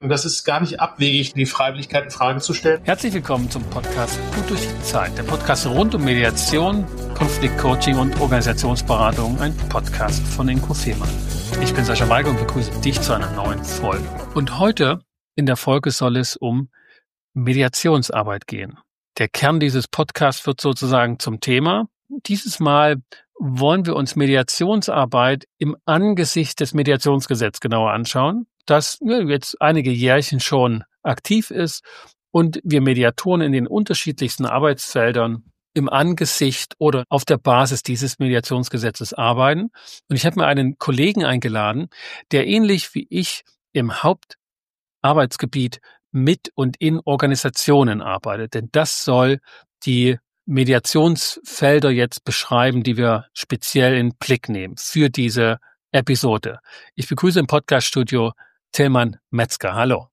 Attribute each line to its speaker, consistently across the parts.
Speaker 1: Und das ist gar nicht abwegig, die Freiwilligkeit in Frage zu stellen.
Speaker 2: Herzlich willkommen zum Podcast Gut durch die Zeit. Der Podcast rund um Mediation, Konfliktcoaching und Organisationsberatung. Ein Podcast von Inko Fehmarn. Ich bin Sascha Weigel und begrüße dich zu einer neuen Folge. Und heute in der Folge soll es um Mediationsarbeit gehen. Der Kern dieses Podcasts wird sozusagen zum Thema. Dieses Mal wollen wir uns Mediationsarbeit im Angesicht des Mediationsgesetzes genauer anschauen, das jetzt einige Jährchen schon aktiv ist und wir Mediatoren in den unterschiedlichsten Arbeitsfeldern im Angesicht oder auf der Basis dieses Mediationsgesetzes arbeiten. Und ich habe mir einen Kollegen eingeladen, der ähnlich wie ich im Hauptarbeitsgebiet mit und in Organisationen arbeitet. Denn das soll die Mediationsfelder jetzt beschreiben, die wir speziell in den Blick nehmen für diese Episode. Ich begrüße im Podcaststudio Tilman Metzger. Hallo.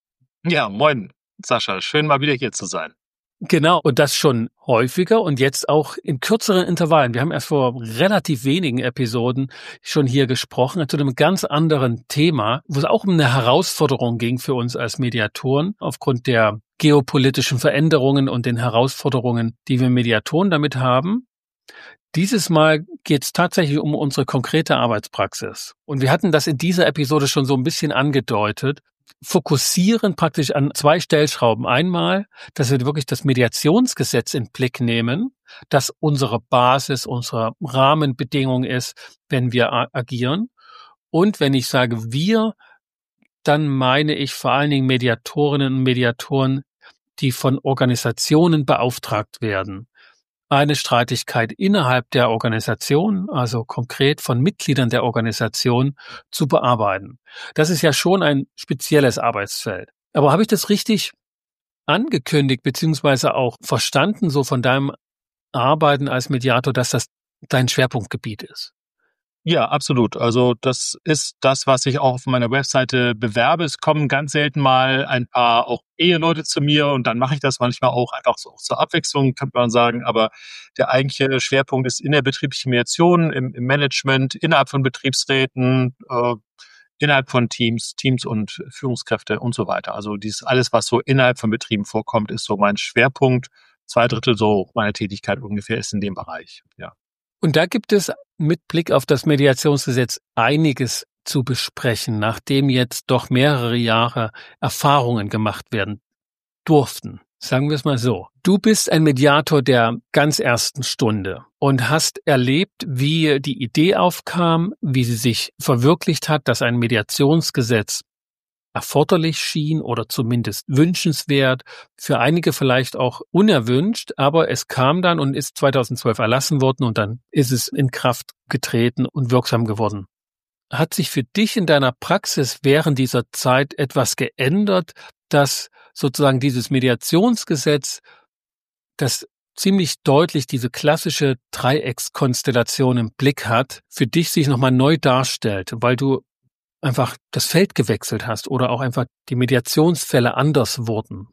Speaker 1: Ja, moin, Sascha. Schön, mal wieder hier zu sein.
Speaker 2: Genau, und das schon häufiger und jetzt auch in kürzeren Intervallen. Wir haben erst vor relativ wenigen Episoden schon hier gesprochen zu einem ganz anderen Thema, wo es auch um eine Herausforderung ging für uns als Mediatoren aufgrund der geopolitischen Veränderungen und den Herausforderungen, die wir Mediatoren damit haben. Dieses Mal geht es tatsächlich um unsere konkrete Arbeitspraxis. Und wir hatten das in dieser Episode schon so ein bisschen angedeutet. Fokussieren praktisch an zwei Stellschrauben. Einmal, dass wir wirklich das Mediationsgesetz in den Blick nehmen, das unsere Basis, unsere Rahmenbedingung ist, wenn wir agieren. Und wenn ich sage wir, dann meine ich vor allen Dingen Mediatorinnen und Mediatoren, die von Organisationen beauftragt werden, eine Streitigkeit innerhalb der Organisation, also konkret von Mitgliedern der Organisation, zu bearbeiten. Das ist ja schon ein spezielles Arbeitsfeld. Aber habe ich das richtig angekündigt beziehungsweise auch verstanden, so von deinem Arbeiten als Mediator, dass das dein Schwerpunktgebiet ist?
Speaker 1: Ja, absolut. Also das ist das, was ich auch auf meiner Webseite bewerbe. Es kommen ganz selten mal ein paar auch Eheleute zu mir und dann mache ich das manchmal auch einfach so zur Abwechslung, kann man sagen. Aber der eigentliche Schwerpunkt ist in der betrieblichen Mediation, im Management, innerhalb von Betriebsräten, innerhalb von Teams und Führungskräfte und so weiter. Also dieses alles, was so innerhalb von Betrieben vorkommt, ist so mein Schwerpunkt. 2/3 so meiner Tätigkeit ungefähr ist in dem Bereich, ja.
Speaker 2: Und da gibt es mit Blick auf das Mediationsgesetz einiges zu besprechen, nachdem jetzt doch mehrere Jahre Erfahrungen gemacht werden durften. Sagen wir es mal so. Du bist ein Mediator der ganz ersten Stunde und hast erlebt, wie die Idee aufkam, wie sie sich verwirklicht hat, dass ein Mediationsgesetz erforderlich schien oder zumindest wünschenswert, für einige vielleicht auch unerwünscht, aber es kam dann und ist 2012 erlassen worden und dann ist es in Kraft getreten und wirksam geworden. Hat sich für dich in deiner Praxis während dieser Zeit etwas geändert, dass sozusagen dieses Mediationsgesetz, das ziemlich deutlich diese klassische Dreieckskonstellation im Blick hat, für dich sich nochmal neu darstellt, weil du einfach das Feld gewechselt hast oder auch einfach die Mediationsfälle anders wurden?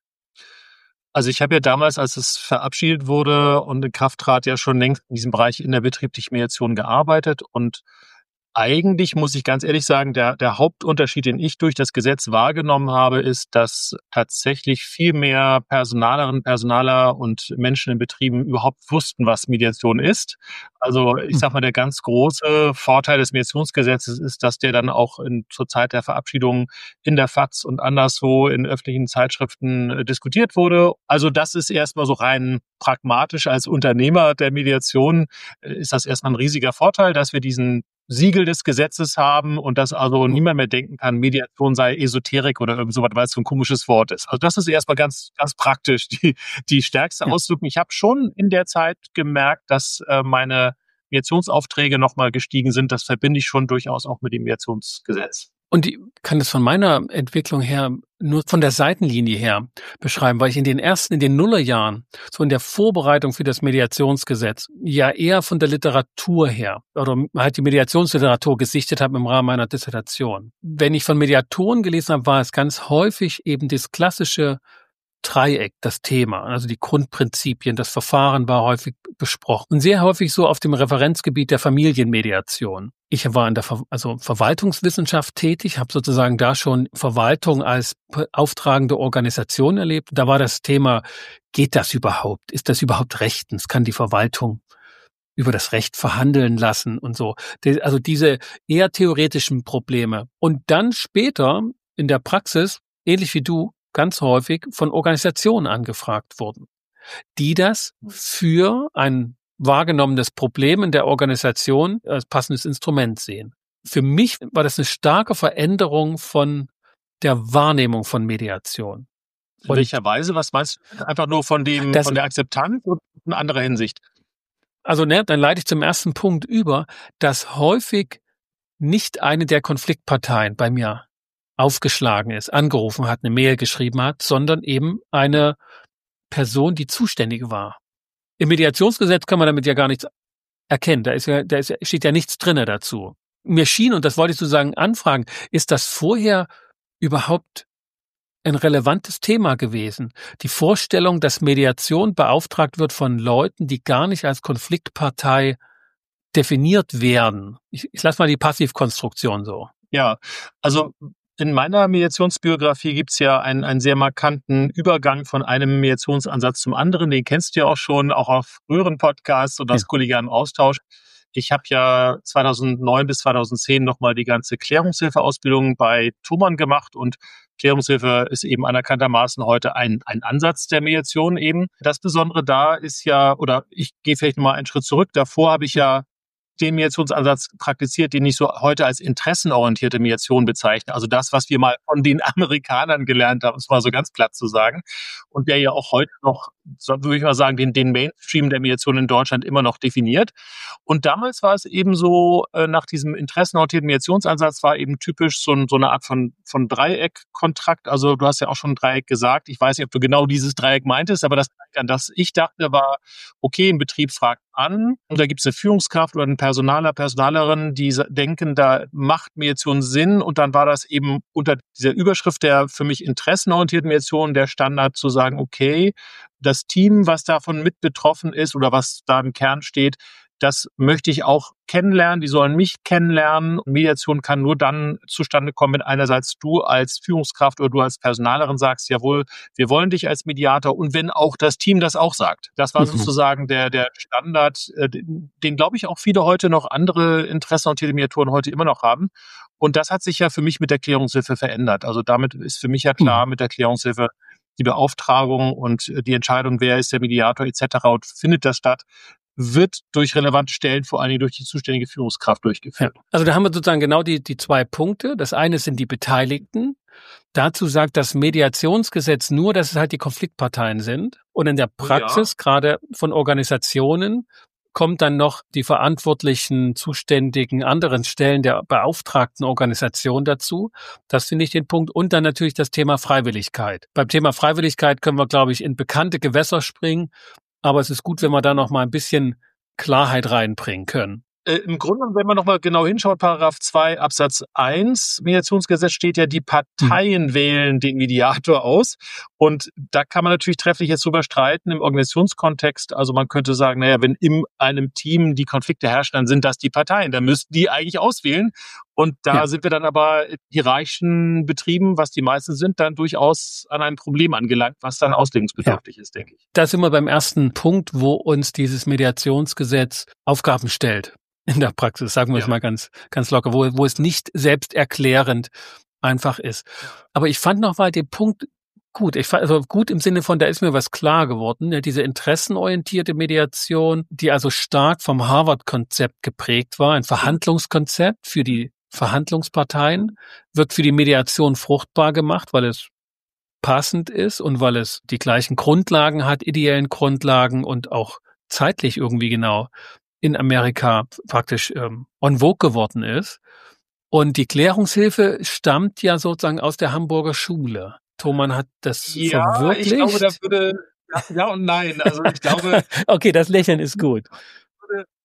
Speaker 1: Also ich habe ja damals, als es verabschiedet wurde und in Kraft trat, ja schon längst in diesem Bereich in der betrieblichen Mediation gearbeitet und eigentlich muss ich ganz ehrlich sagen, der Hauptunterschied, den ich durch das Gesetz wahrgenommen habe, ist, dass tatsächlich viel mehr Personalerinnen, Personaler und Menschen in Betrieben überhaupt wussten, was Mediation ist. Also ich sag mal, der ganz große Vorteil des Mediationsgesetzes ist, dass der dann auch zur Zeit der Verabschiedung in der FAZ und anderswo in öffentlichen Zeitschriften diskutiert wurde. Also das ist erstmal so rein pragmatisch als Unternehmer der Mediation ist das erstmal ein riesiger Vorteil, dass wir diesen Siegel des Gesetzes haben und dass also niemand mehr denken kann, Mediation sei Esoterik oder irgend sowas, weil es so ein komisches Wort ist. Also das ist erstmal ganz, ganz praktisch die stärkste Auswirkung. Ich habe schon in der Zeit gemerkt, dass meine Mediationsaufträge nochmal gestiegen sind. Das verbinde ich schon durchaus auch mit dem Mediationsgesetz.
Speaker 2: Und ich kann das von meiner Entwicklung her nur von der Seitenlinie her beschreiben, weil ich in den Nullerjahren, so in der Vorbereitung für das Mediationsgesetz, ja eher von der Literatur her oder halt die Mediationsliteratur gesichtet habe im Rahmen meiner Dissertation. Wenn ich von Mediatoren gelesen habe, war es ganz häufig eben das klassische Dreieck das Thema, also die Grundprinzipien, das Verfahren war häufig besprochen und sehr häufig so auf dem Referenzgebiet der Familienmediation. Ich war in der Verwaltungswissenschaft tätig, habe sozusagen da schon Verwaltung als auftragende Organisation erlebt. Da war das Thema, geht das überhaupt? Ist das überhaupt rechtens? Kann die Verwaltung über das Recht verhandeln lassen und so? Also diese eher theoretischen Probleme. Und dann später in der Praxis, ähnlich wie du, ganz häufig von Organisationen angefragt wurden, die das für ein wahrgenommenes Problem in der Organisation als passendes Instrument sehen. Für mich war das eine starke Veränderung von der Wahrnehmung von Mediation.
Speaker 1: In welcher Weise? Was meinst du? Einfach nur von der Akzeptanz oder in anderer Hinsicht?
Speaker 2: Also, dann leite ich zum ersten Punkt über, dass häufig nicht eine der Konfliktparteien bei mir aufgeschlagen ist, angerufen hat, eine Mail geschrieben hat, sondern eben eine Person, die zuständig war. Im Mediationsgesetz kann man damit ja gar nichts erkennen. Steht ja nichts drinne dazu. Mir schien, und das wollte ich sozusagen anfragen, ist das vorher überhaupt ein relevantes Thema gewesen? Die Vorstellung, dass Mediation beauftragt wird von Leuten, die gar nicht als Konfliktpartei definiert werden. Ich lasse mal die Passivkonstruktion so.
Speaker 1: Ja, also in meiner Mediationsbiografie gibt's ja einen sehr markanten Übergang von einem Mediationsansatz zum anderen. Den kennst du ja auch schon, auch auf früheren Podcasts und aus kollegialem Austausch. Ich habe ja 2009 bis 2010 nochmal die ganze Klärungshilfeausbildung bei Thomann gemacht und Klärungshilfe ist eben anerkanntermaßen heute ein Ansatz der Mediation eben. Das Besondere da ist ja, oder ich gehe vielleicht nochmal einen Schritt zurück, davor habe ich ja den Mediationsansatz praktiziert, den ich so heute als interessenorientierte Mediation bezeichne. Also das, was wir mal von den Amerikanern gelernt haben, um es mal so ganz platt zu sagen. Und der ja auch heute noch, so würde ich mal sagen, den Mainstream der Mediation in Deutschland immer noch definiert. Und damals war es eben so, nach diesem interessenorientierten Mediationsansatz war eben typisch so eine Art von Dreieckkontrakt. Also du hast ja auch schon Dreieck gesagt. Ich weiß nicht, ob du genau dieses Dreieck meintest, aber das Dreieck, an das ich dachte, war, okay, ein Betrieb fragt an und da gibt es eine Führungskraft oder einen Personaler, Personalerin, die denken, da macht Mediation Sinn und dann war das eben unter dieser Überschrift der für mich interessenorientierten Mediation der Standard zu sagen, okay, das Team, was davon mit betroffen ist oder was da im Kern steht, das möchte ich auch kennenlernen, die sollen mich kennenlernen. Mediation kann nur dann zustande kommen, wenn einerseits du als Führungskraft oder du als Personalerin sagst, jawohl, wir wollen dich als Mediator und wenn auch das Team das auch sagt. Das war sozusagen der Standard, den glaube ich auch viele heute noch andere interessenorientierte Mediatoren heute immer noch haben. Und das hat sich ja für mich mit der Klärungshilfe verändert. Also damit ist für mich ja klar, mit der Klärungshilfe die Beauftragung und die Entscheidung, wer ist der Mediator etc. und findet das statt, wird durch relevante Stellen, vor allen Dingen durch die zuständige Führungskraft durchgeführt.
Speaker 2: Ja. Also da haben wir sozusagen genau die zwei Punkte. Das eine sind die Beteiligten. Dazu sagt das Mediationsgesetz nur, dass es halt die Konfliktparteien sind. Und in der Praxis, gerade von Organisationen, kommt dann noch die verantwortlichen, zuständigen anderen Stellen der beauftragten Organisation dazu. Das finde ich den Punkt. Und dann natürlich das Thema Freiwilligkeit. Beim Thema Freiwilligkeit können wir, glaube ich, in bekannte Gewässer springen. Aber es ist gut, wenn wir da noch mal ein bisschen Klarheit reinbringen können.
Speaker 1: Im Grunde, wenn man noch mal genau hinschaut, Paragraph 2 Absatz 1 Mediationsgesetz steht ja, die Parteien wählen den Mediator aus. Und da kann man natürlich trefflich jetzt drüber streiten im Organisationskontext. Also man könnte sagen, naja, wenn in einem Team die Konflikte herrschen, dann sind das die Parteien. Dann müssten die eigentlich auswählen. Und da sind wir dann aber in hierarchischen Betrieben, was die meisten sind, dann durchaus an einem Problem angelangt, was dann auslegungsbedürftig ist, denke ich.
Speaker 2: Da sind wir beim ersten Punkt, wo uns dieses Mediationsgesetz Aufgaben stellt. In der Praxis, sagen wir es mal ganz locker, wo es nicht selbsterklärend einfach ist. Aber ich fand noch mal den Punkt gut. Gut im Sinne von, da ist mir was klar geworden. Ja, diese interessenorientierte Mediation, die also stark vom Harvard-Konzept geprägt war, ein Verhandlungskonzept für die Verhandlungsparteien, wird für die Mediation fruchtbar gemacht, weil es passend ist und weil es die gleichen Grundlagen hat, ideellen Grundlagen und auch zeitlich irgendwie genau in Amerika praktisch en vogue geworden ist. Und die Klärungshilfe stammt ja sozusagen aus der Hamburger Schule. Thomann hat das verwirklicht.
Speaker 1: Ich glaube, da würde ja und nein. Also ich glaube.
Speaker 2: Okay, das Lächeln ist gut.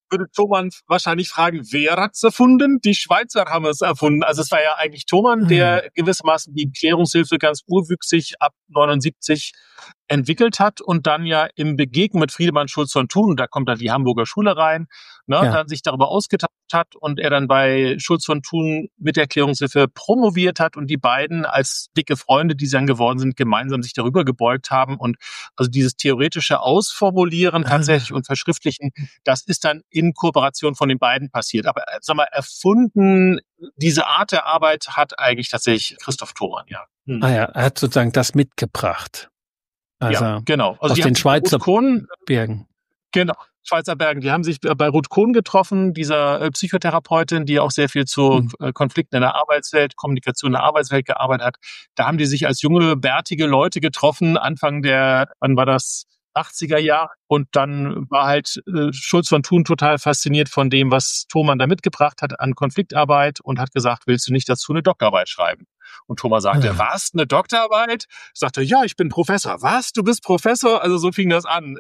Speaker 1: würde Thomann wahrscheinlich fragen, wer hat's erfunden? Die Schweizer haben es erfunden. Also es war ja eigentlich Thomann, der gewissermaßen die Klärungshilfe ganz urwüchsig ab 79 entwickelt hat und dann ja im Begegnen mit Friedemann Schulz von Thun, da kommt dann die Hamburger Schule rein, ne, dann sich darüber ausgetauscht hat und er dann bei Schulz von Thun mit der Klärungshilfe promoviert hat und die beiden als dicke Freunde, die sie dann geworden sind, gemeinsam sich darüber gebeugt haben und also dieses theoretische Ausformulieren tatsächlich und Verschriftlichen, das ist dann in Kooperation von den beiden passiert. Aber sag mal, erfunden, diese Art der Arbeit hat eigentlich tatsächlich Christoph Thomann, ja.
Speaker 2: Ah ja, er hat sozusagen das mitgebracht. Also
Speaker 1: ja, genau. Also
Speaker 2: aus den Schweizer Bergen.
Speaker 1: Genau, Schweizer Bergen. Die haben sich bei Ruth Kohn getroffen, dieser Psychotherapeutin, die auch sehr viel zu Konflikten in der Arbeitswelt, Kommunikation in der Arbeitswelt gearbeitet hat. Da haben die sich als junge, bärtige Leute getroffen, Anfang der, wann war das, 80er Jahre. Und dann war halt Schulz von Thun total fasziniert von dem, was Thomann da mitgebracht hat an Konfliktarbeit und hat gesagt, willst du nicht dazu eine Doktorarbeit schreiben? Und Thomann sagte, was, eine Doktorarbeit? Ich sagte, ja, ich bin Professor. Was, du bist Professor? Also so fing das an.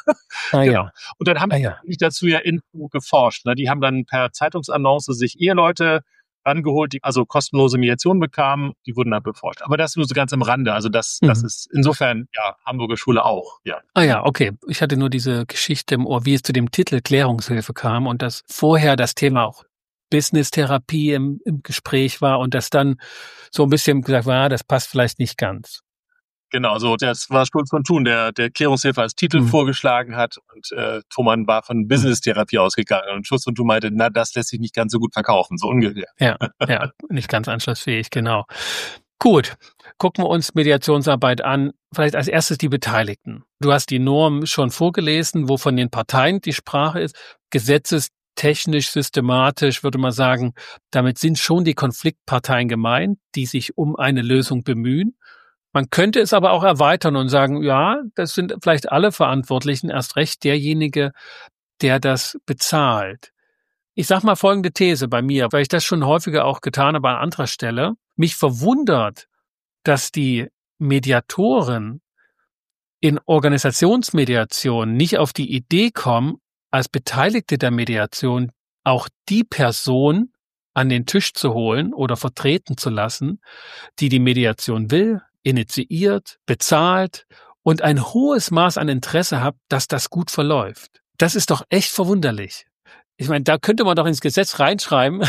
Speaker 2: Ja.
Speaker 1: Und dann haben die dazu ja geforscht. Ne? Die haben dann per Zeitungsannonce sich Eheleute rangeholt, die also kostenlose Mediation bekamen, die wurden dann beforscht. Aber das nur so ganz am Rande. Also das ist insofern, ja, Hamburger Schule auch, ja.
Speaker 2: Ah ja, okay. Ich hatte nur diese Geschichte im Ohr, wie es zu dem Titel Klärungshilfe kam und dass vorher das Thema auch Business-Therapie im Gespräch war und das dann so ein bisschen gesagt war, das passt vielleicht nicht ganz.
Speaker 1: Genau, so das war Schulz von Thun, der Klärungshilfe als Titel vorgeschlagen hat und Thomann war von Business-Therapie ausgegangen und Schulz von Thun meinte, na, das lässt sich nicht ganz so gut verkaufen, so ungefähr.
Speaker 2: Ja, nicht ganz anschlussfähig, genau. Gut, gucken wir uns Mediationsarbeit an. Vielleicht als erstes die Beteiligten. Du hast die Norm schon vorgelesen, wo von den Parteien die Sprache ist. Gesetzestechnisch, systematisch würde man sagen, damit sind schon die Konfliktparteien gemeint, die sich um eine Lösung bemühen. Man könnte es aber auch erweitern und sagen, ja, das sind vielleicht alle Verantwortlichen, erst recht derjenige, der das bezahlt. Ich sag mal folgende These bei mir, weil ich das schon häufiger auch getan habe an anderer Stelle. Mich verwundert, dass die Mediatoren in Organisationsmediation nicht auf die Idee kommen, als Beteiligte der Mediation auch die Person an den Tisch zu holen oder vertreten zu lassen, die die Mediation will, initiiert, bezahlt und ein hohes Maß an Interesse hat, dass das gut verläuft. Das ist doch echt verwunderlich. Ich meine, da könnte man doch ins Gesetz reinschreiben,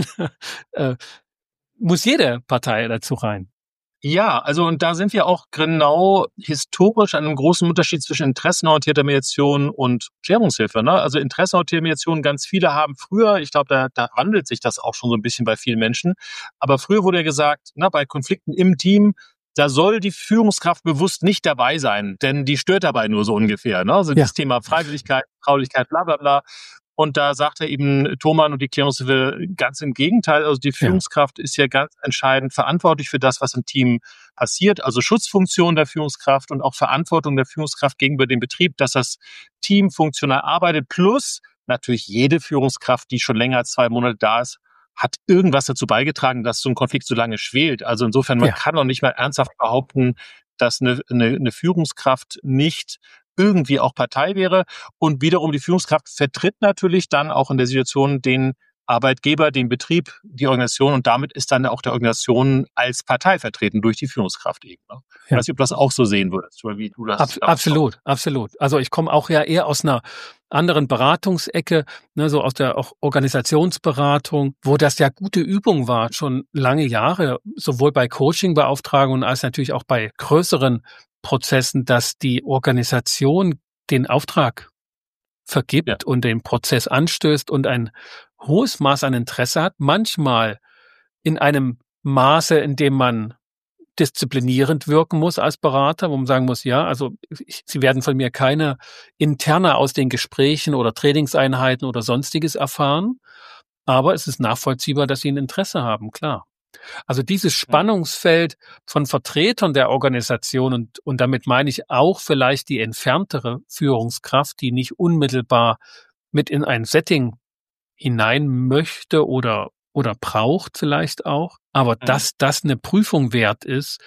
Speaker 2: muss jede Partei dazu rein.
Speaker 1: Ja, also und da sind wir auch genau historisch an einem großen Unterschied zwischen interessenorientierter Mediation und Klärungshilfe. Ne? Also interessenorientierte Mediation, ganz viele haben früher, ich glaube, da wandelt sich das auch schon so ein bisschen bei vielen Menschen, aber früher wurde ja gesagt, na, bei Konflikten im Team, da soll die Führungskraft bewusst nicht dabei sein, denn die stört dabei nur so ungefähr. Ne? Also das Thema Freiwilligkeit, Traulichkeit, bla bla bla. Und da sagt er eben Thomann und die Klärungshilfe ganz im Gegenteil. Also die Führungskraft ist ja ganz entscheidend verantwortlich für das, was im Team passiert. Also Schutzfunktion der Führungskraft und auch Verantwortung der Führungskraft gegenüber dem Betrieb, dass das Team funktional arbeitet. Plus natürlich jede Führungskraft, die schon länger als 2 Monate da ist, hat irgendwas dazu beigetragen, dass so ein Konflikt so lange schwelt. Also insofern, man kann auch nicht mal ernsthaft behaupten, dass eine Führungskraft nicht irgendwie auch Partei wäre. Und wiederum die Führungskraft vertritt natürlich dann auch in der Situation den Arbeitgeber, den Betrieb, die Organisation und damit ist dann auch der Organisation als Partei vertreten durch die Führungskraft eben. Ne? Ich weiß nicht, ob du das auch so sehen würdest, oder wie du das
Speaker 2: absolut. Also ich komme auch ja eher aus einer anderen Beratungsecke, ne, so aus der auch Organisationsberatung, wo das ja gute Übung war, schon lange Jahre, sowohl bei Coaching-Beauftragungen als natürlich auch bei größeren Prozessen, dass die Organisation den Auftrag vergibt und den Prozess anstößt und ein hohes Maß an Interesse hat, manchmal in einem Maße, in dem man disziplinierend wirken muss als Berater, wo man sagen muss, ja, also Sie werden von mir keine Interna aus den Gesprächen oder Trainingseinheiten oder Sonstiges erfahren, aber es ist nachvollziehbar, dass Sie ein Interesse haben, klar. Also dieses Spannungsfeld von Vertretern der Organisation und damit meine ich auch vielleicht die entferntere Führungskraft, die nicht unmittelbar mit in ein Setting hinein möchte oder braucht vielleicht auch, aber dass das eine Prüfung wert ist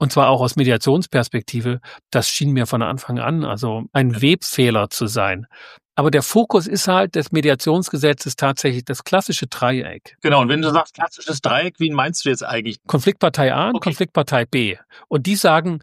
Speaker 2: Und zwar auch aus Mediationsperspektive. Das schien mir von Anfang an also ein Webfehler zu sein. Aber der Fokus ist halt des Mediationsgesetzes tatsächlich das klassische Dreieck.
Speaker 1: Genau, und wenn du sagst klassisches Dreieck, wen meinst du jetzt eigentlich?
Speaker 2: Konfliktpartei A und Konfliktpartei B. Und die sagen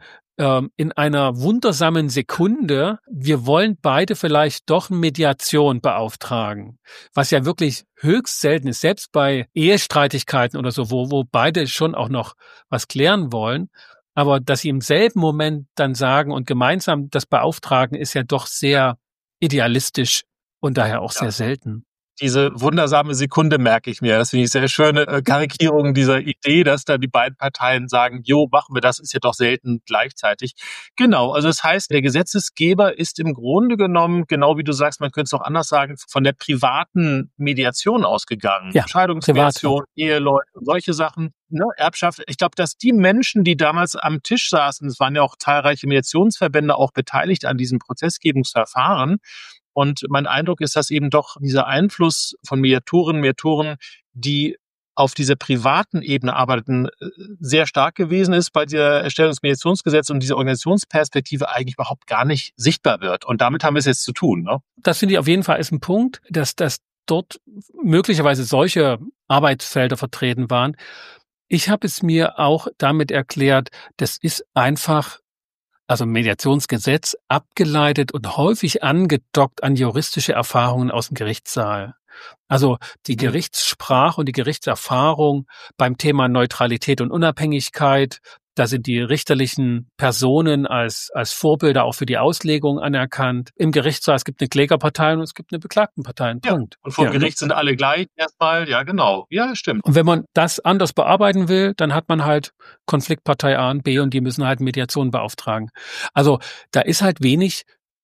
Speaker 2: in einer wundersamen Sekunde, wir wollen beide vielleicht doch Mediation beauftragen. Was ja wirklich höchst selten ist, selbst bei Ehestreitigkeiten oder so, wo beide schon auch noch was klären wollen. Aber dass sie im selben Moment dann sagen und gemeinsam das beauftragen, ist ja doch sehr idealistisch und daher auch sehr selten.
Speaker 1: Diese wundersame Sekunde merke ich mir. Das finde ich sehr schöne Karikierung dieser Idee, dass da die beiden Parteien sagen, jo, machen wir das, ist ja doch selten gleichzeitig. Genau, also das heißt, der Gesetzesgeber ist im Grunde genommen, genau wie du sagst, man könnte es auch anders sagen, von der privaten Mediation ausgegangen.
Speaker 2: Ja,
Speaker 1: Scheidungsmediation, Eheleute, solche Sachen, ne, Erbschaft. Ich glaube, dass die Menschen, die damals am Tisch saßen, es waren ja auch zahlreiche Mediationsverbände auch beteiligt an diesem Prozessgebungsverfahren. Und mein Eindruck ist, dass eben doch dieser Einfluss von Mediatoren, die auf dieser privaten Ebene arbeiten, sehr stark gewesen ist bei der Erstellung des Mediationsgesetzes und diese Organisationsperspektive eigentlich überhaupt gar nicht sichtbar wird. Und damit haben wir es jetzt zu tun, ne?
Speaker 2: Das finde ich auf jeden Fall ist ein Punkt, dass dort möglicherweise solche Arbeitsfelder vertreten waren. Ich habe es mir auch damit erklärt, das ist einfach also Mediationsgesetz, abgeleitet und häufig angedockt an juristische Erfahrungen aus dem Gerichtssaal. Also die Gerichtssprache und die Gerichtserfahrung beim Thema Neutralität und Unabhängigkeit, da sind die richterlichen Personen als Vorbilder auch für die Auslegung anerkannt. Im Gerichtssaal, es gibt eine Klägerpartei und es gibt eine Beklagtenpartei. Punkt.
Speaker 1: Und vor Gericht sind alle gleich erstmal, ja genau. Ja, stimmt.
Speaker 2: Und wenn man das anders bearbeiten will, dann hat man halt Konfliktpartei A und B und die müssen halt Mediation beauftragen. Also da ist halt wenig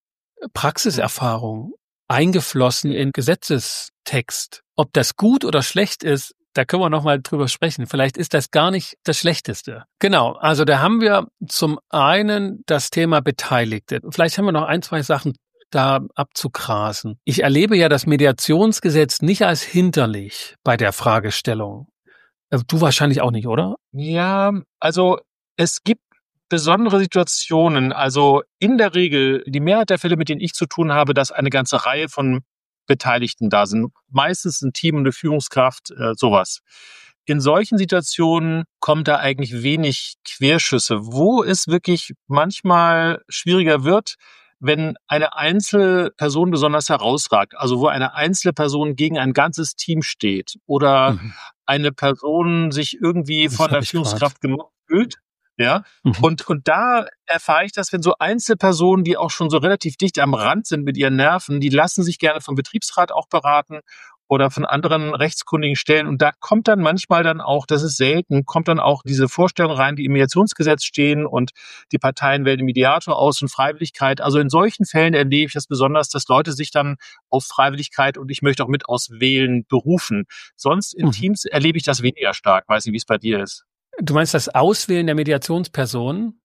Speaker 2: Praxiserfahrung eingeflossen in Gesetzestext. Ob das gut oder schlecht ist, da können wir nochmal drüber sprechen. Vielleicht ist das gar nicht das Schlechteste. Genau, also da haben wir zum einen das Thema Beteiligte. Vielleicht haben wir noch ein, zwei Sachen da abzugrasen. Ich erlebe ja das Mediationsgesetz nicht als hinderlich bei der Fragestellung. Du wahrscheinlich auch nicht, oder?
Speaker 1: Ja, also es gibt besondere Situationen, also in der Regel, die Mehrheit der Fälle, mit denen ich zu tun habe, dass eine ganze Reihe von Beteiligten da sind. Meistens ein Team und eine Führungskraft, sowas. In solchen Situationen kommt da eigentlich wenig Querschüsse. Wo es wirklich manchmal schwieriger wird, wenn eine Einzelperson besonders herausragt, also wo eine einzelne Person gegen ein ganzes Team steht oder eine Person sich irgendwie von der Führungskraft gemobbt fühlt. Ja, und da erfahre ich das, wenn so Einzelpersonen, die auch schon so relativ dicht am Rand sind mit ihren Nerven, die lassen sich gerne vom Betriebsrat auch beraten oder von anderen rechtskundigen Stellen. Und da kommt dann manchmal dann auch, das ist selten, kommt dann auch diese Vorstellung rein, die im Mediationsgesetz stehen und die Parteien wählen den Mediator aus und Freiwilligkeit. Also in solchen Fällen erlebe ich das besonders, dass Leute sich dann auf Freiwilligkeit und ich möchte auch mit auswählen berufen. Sonst in Teams erlebe ich das weniger stark. Weiß nicht, wie es bei dir ist.
Speaker 2: Du meinst das Auswählen der Mediationsperson?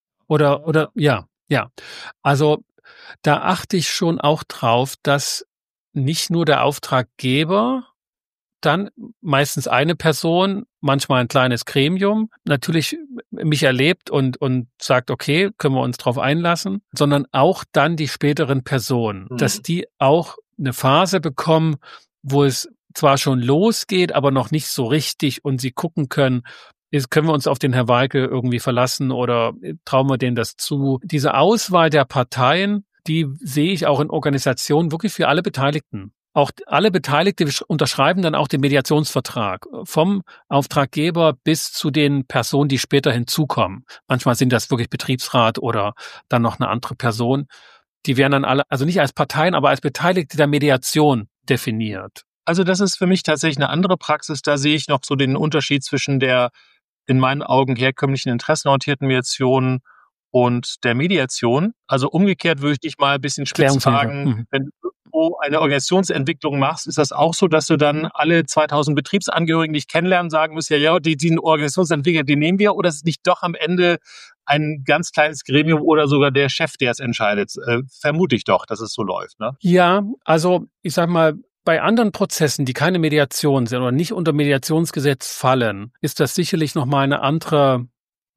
Speaker 2: Oder ja. Also da achte ich schon auch drauf, dass nicht nur der Auftraggeber, dann meistens eine Person, manchmal ein kleines Gremium, natürlich mich erlebt und sagt, okay, können wir uns drauf einlassen, sondern auch dann die späteren Personen, dass die auch eine Phase bekommen, wo es zwar schon losgeht, aber noch nicht so richtig und sie gucken können, können wir uns auf den Herr Walke irgendwie verlassen oder trauen wir denen das zu? Diese Auswahl der Parteien, die sehe ich auch in Organisationen wirklich für alle Beteiligten. Auch alle Beteiligte unterschreiben dann auch den Mediationsvertrag vom Auftraggeber bis zu den Personen, die später hinzukommen. Manchmal sind das wirklich Betriebsrat oder dann noch eine andere Person. Die werden dann alle, also nicht als Parteien, aber als Beteiligte der Mediation definiert.
Speaker 1: Also das ist für mich tatsächlich eine andere Praxis. Da sehe ich noch so den Unterschied zwischen der in meinen Augen herkömmlichen interessenorientierten Mediation und der Mediation. Also umgekehrt würde ich dich mal ein bisschen spitz fragen, wenn du irgendwo eine Organisationsentwicklung machst, ist das auch so, dass du dann alle 2000 Betriebsangehörigen dich kennenlernen, sagen musst, ja, die Organisationsentwickler, die nehmen wir, oder ist es nicht doch am Ende ein ganz kleines Gremium oder sogar der Chef, der es entscheidet? Vermute ich doch, dass es so läuft, ne?
Speaker 2: Ja, also ich sag mal, bei anderen Prozessen, die keine Mediation sind oder nicht unter Mediationsgesetz fallen, ist das sicherlich nochmal eine andere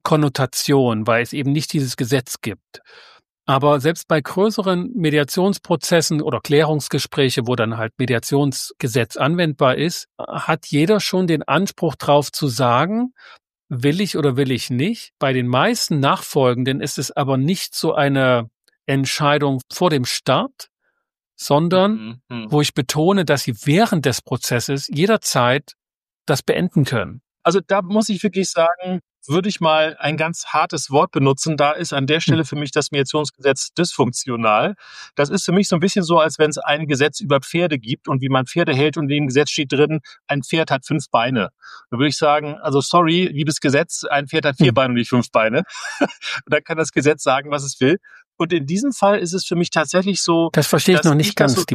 Speaker 2: Konnotation, weil es eben nicht dieses Gesetz gibt. Aber selbst bei größeren Mediationsprozessen oder Klärungsgespräche, wo dann halt Mediationsgesetz anwendbar ist, hat jeder schon den Anspruch drauf zu sagen, will ich oder will ich nicht. Bei den meisten Nachfolgenden ist es aber nicht so eine Entscheidung vor dem Start, sondern wo ich betone, dass sie während des Prozesses jederzeit das beenden können.
Speaker 1: Also da muss ich wirklich sagen, würde ich mal ein ganz hartes Wort benutzen. Da ist an der Stelle für mich das Mediationsgesetz dysfunktional. Das ist für mich so ein bisschen so, als wenn es ein Gesetz über Pferde gibt und wie man Pferde hält und in dem Gesetz steht drin, ein Pferd hat 5 Beine. Da würde ich sagen, also sorry, liebes Gesetz, ein Pferd hat 4 Beine und nicht 5 Beine. Und dann kann das Gesetz sagen, was es will. Und in diesem Fall ist es für mich tatsächlich so,
Speaker 2: das verstehe ich noch nicht ganz, so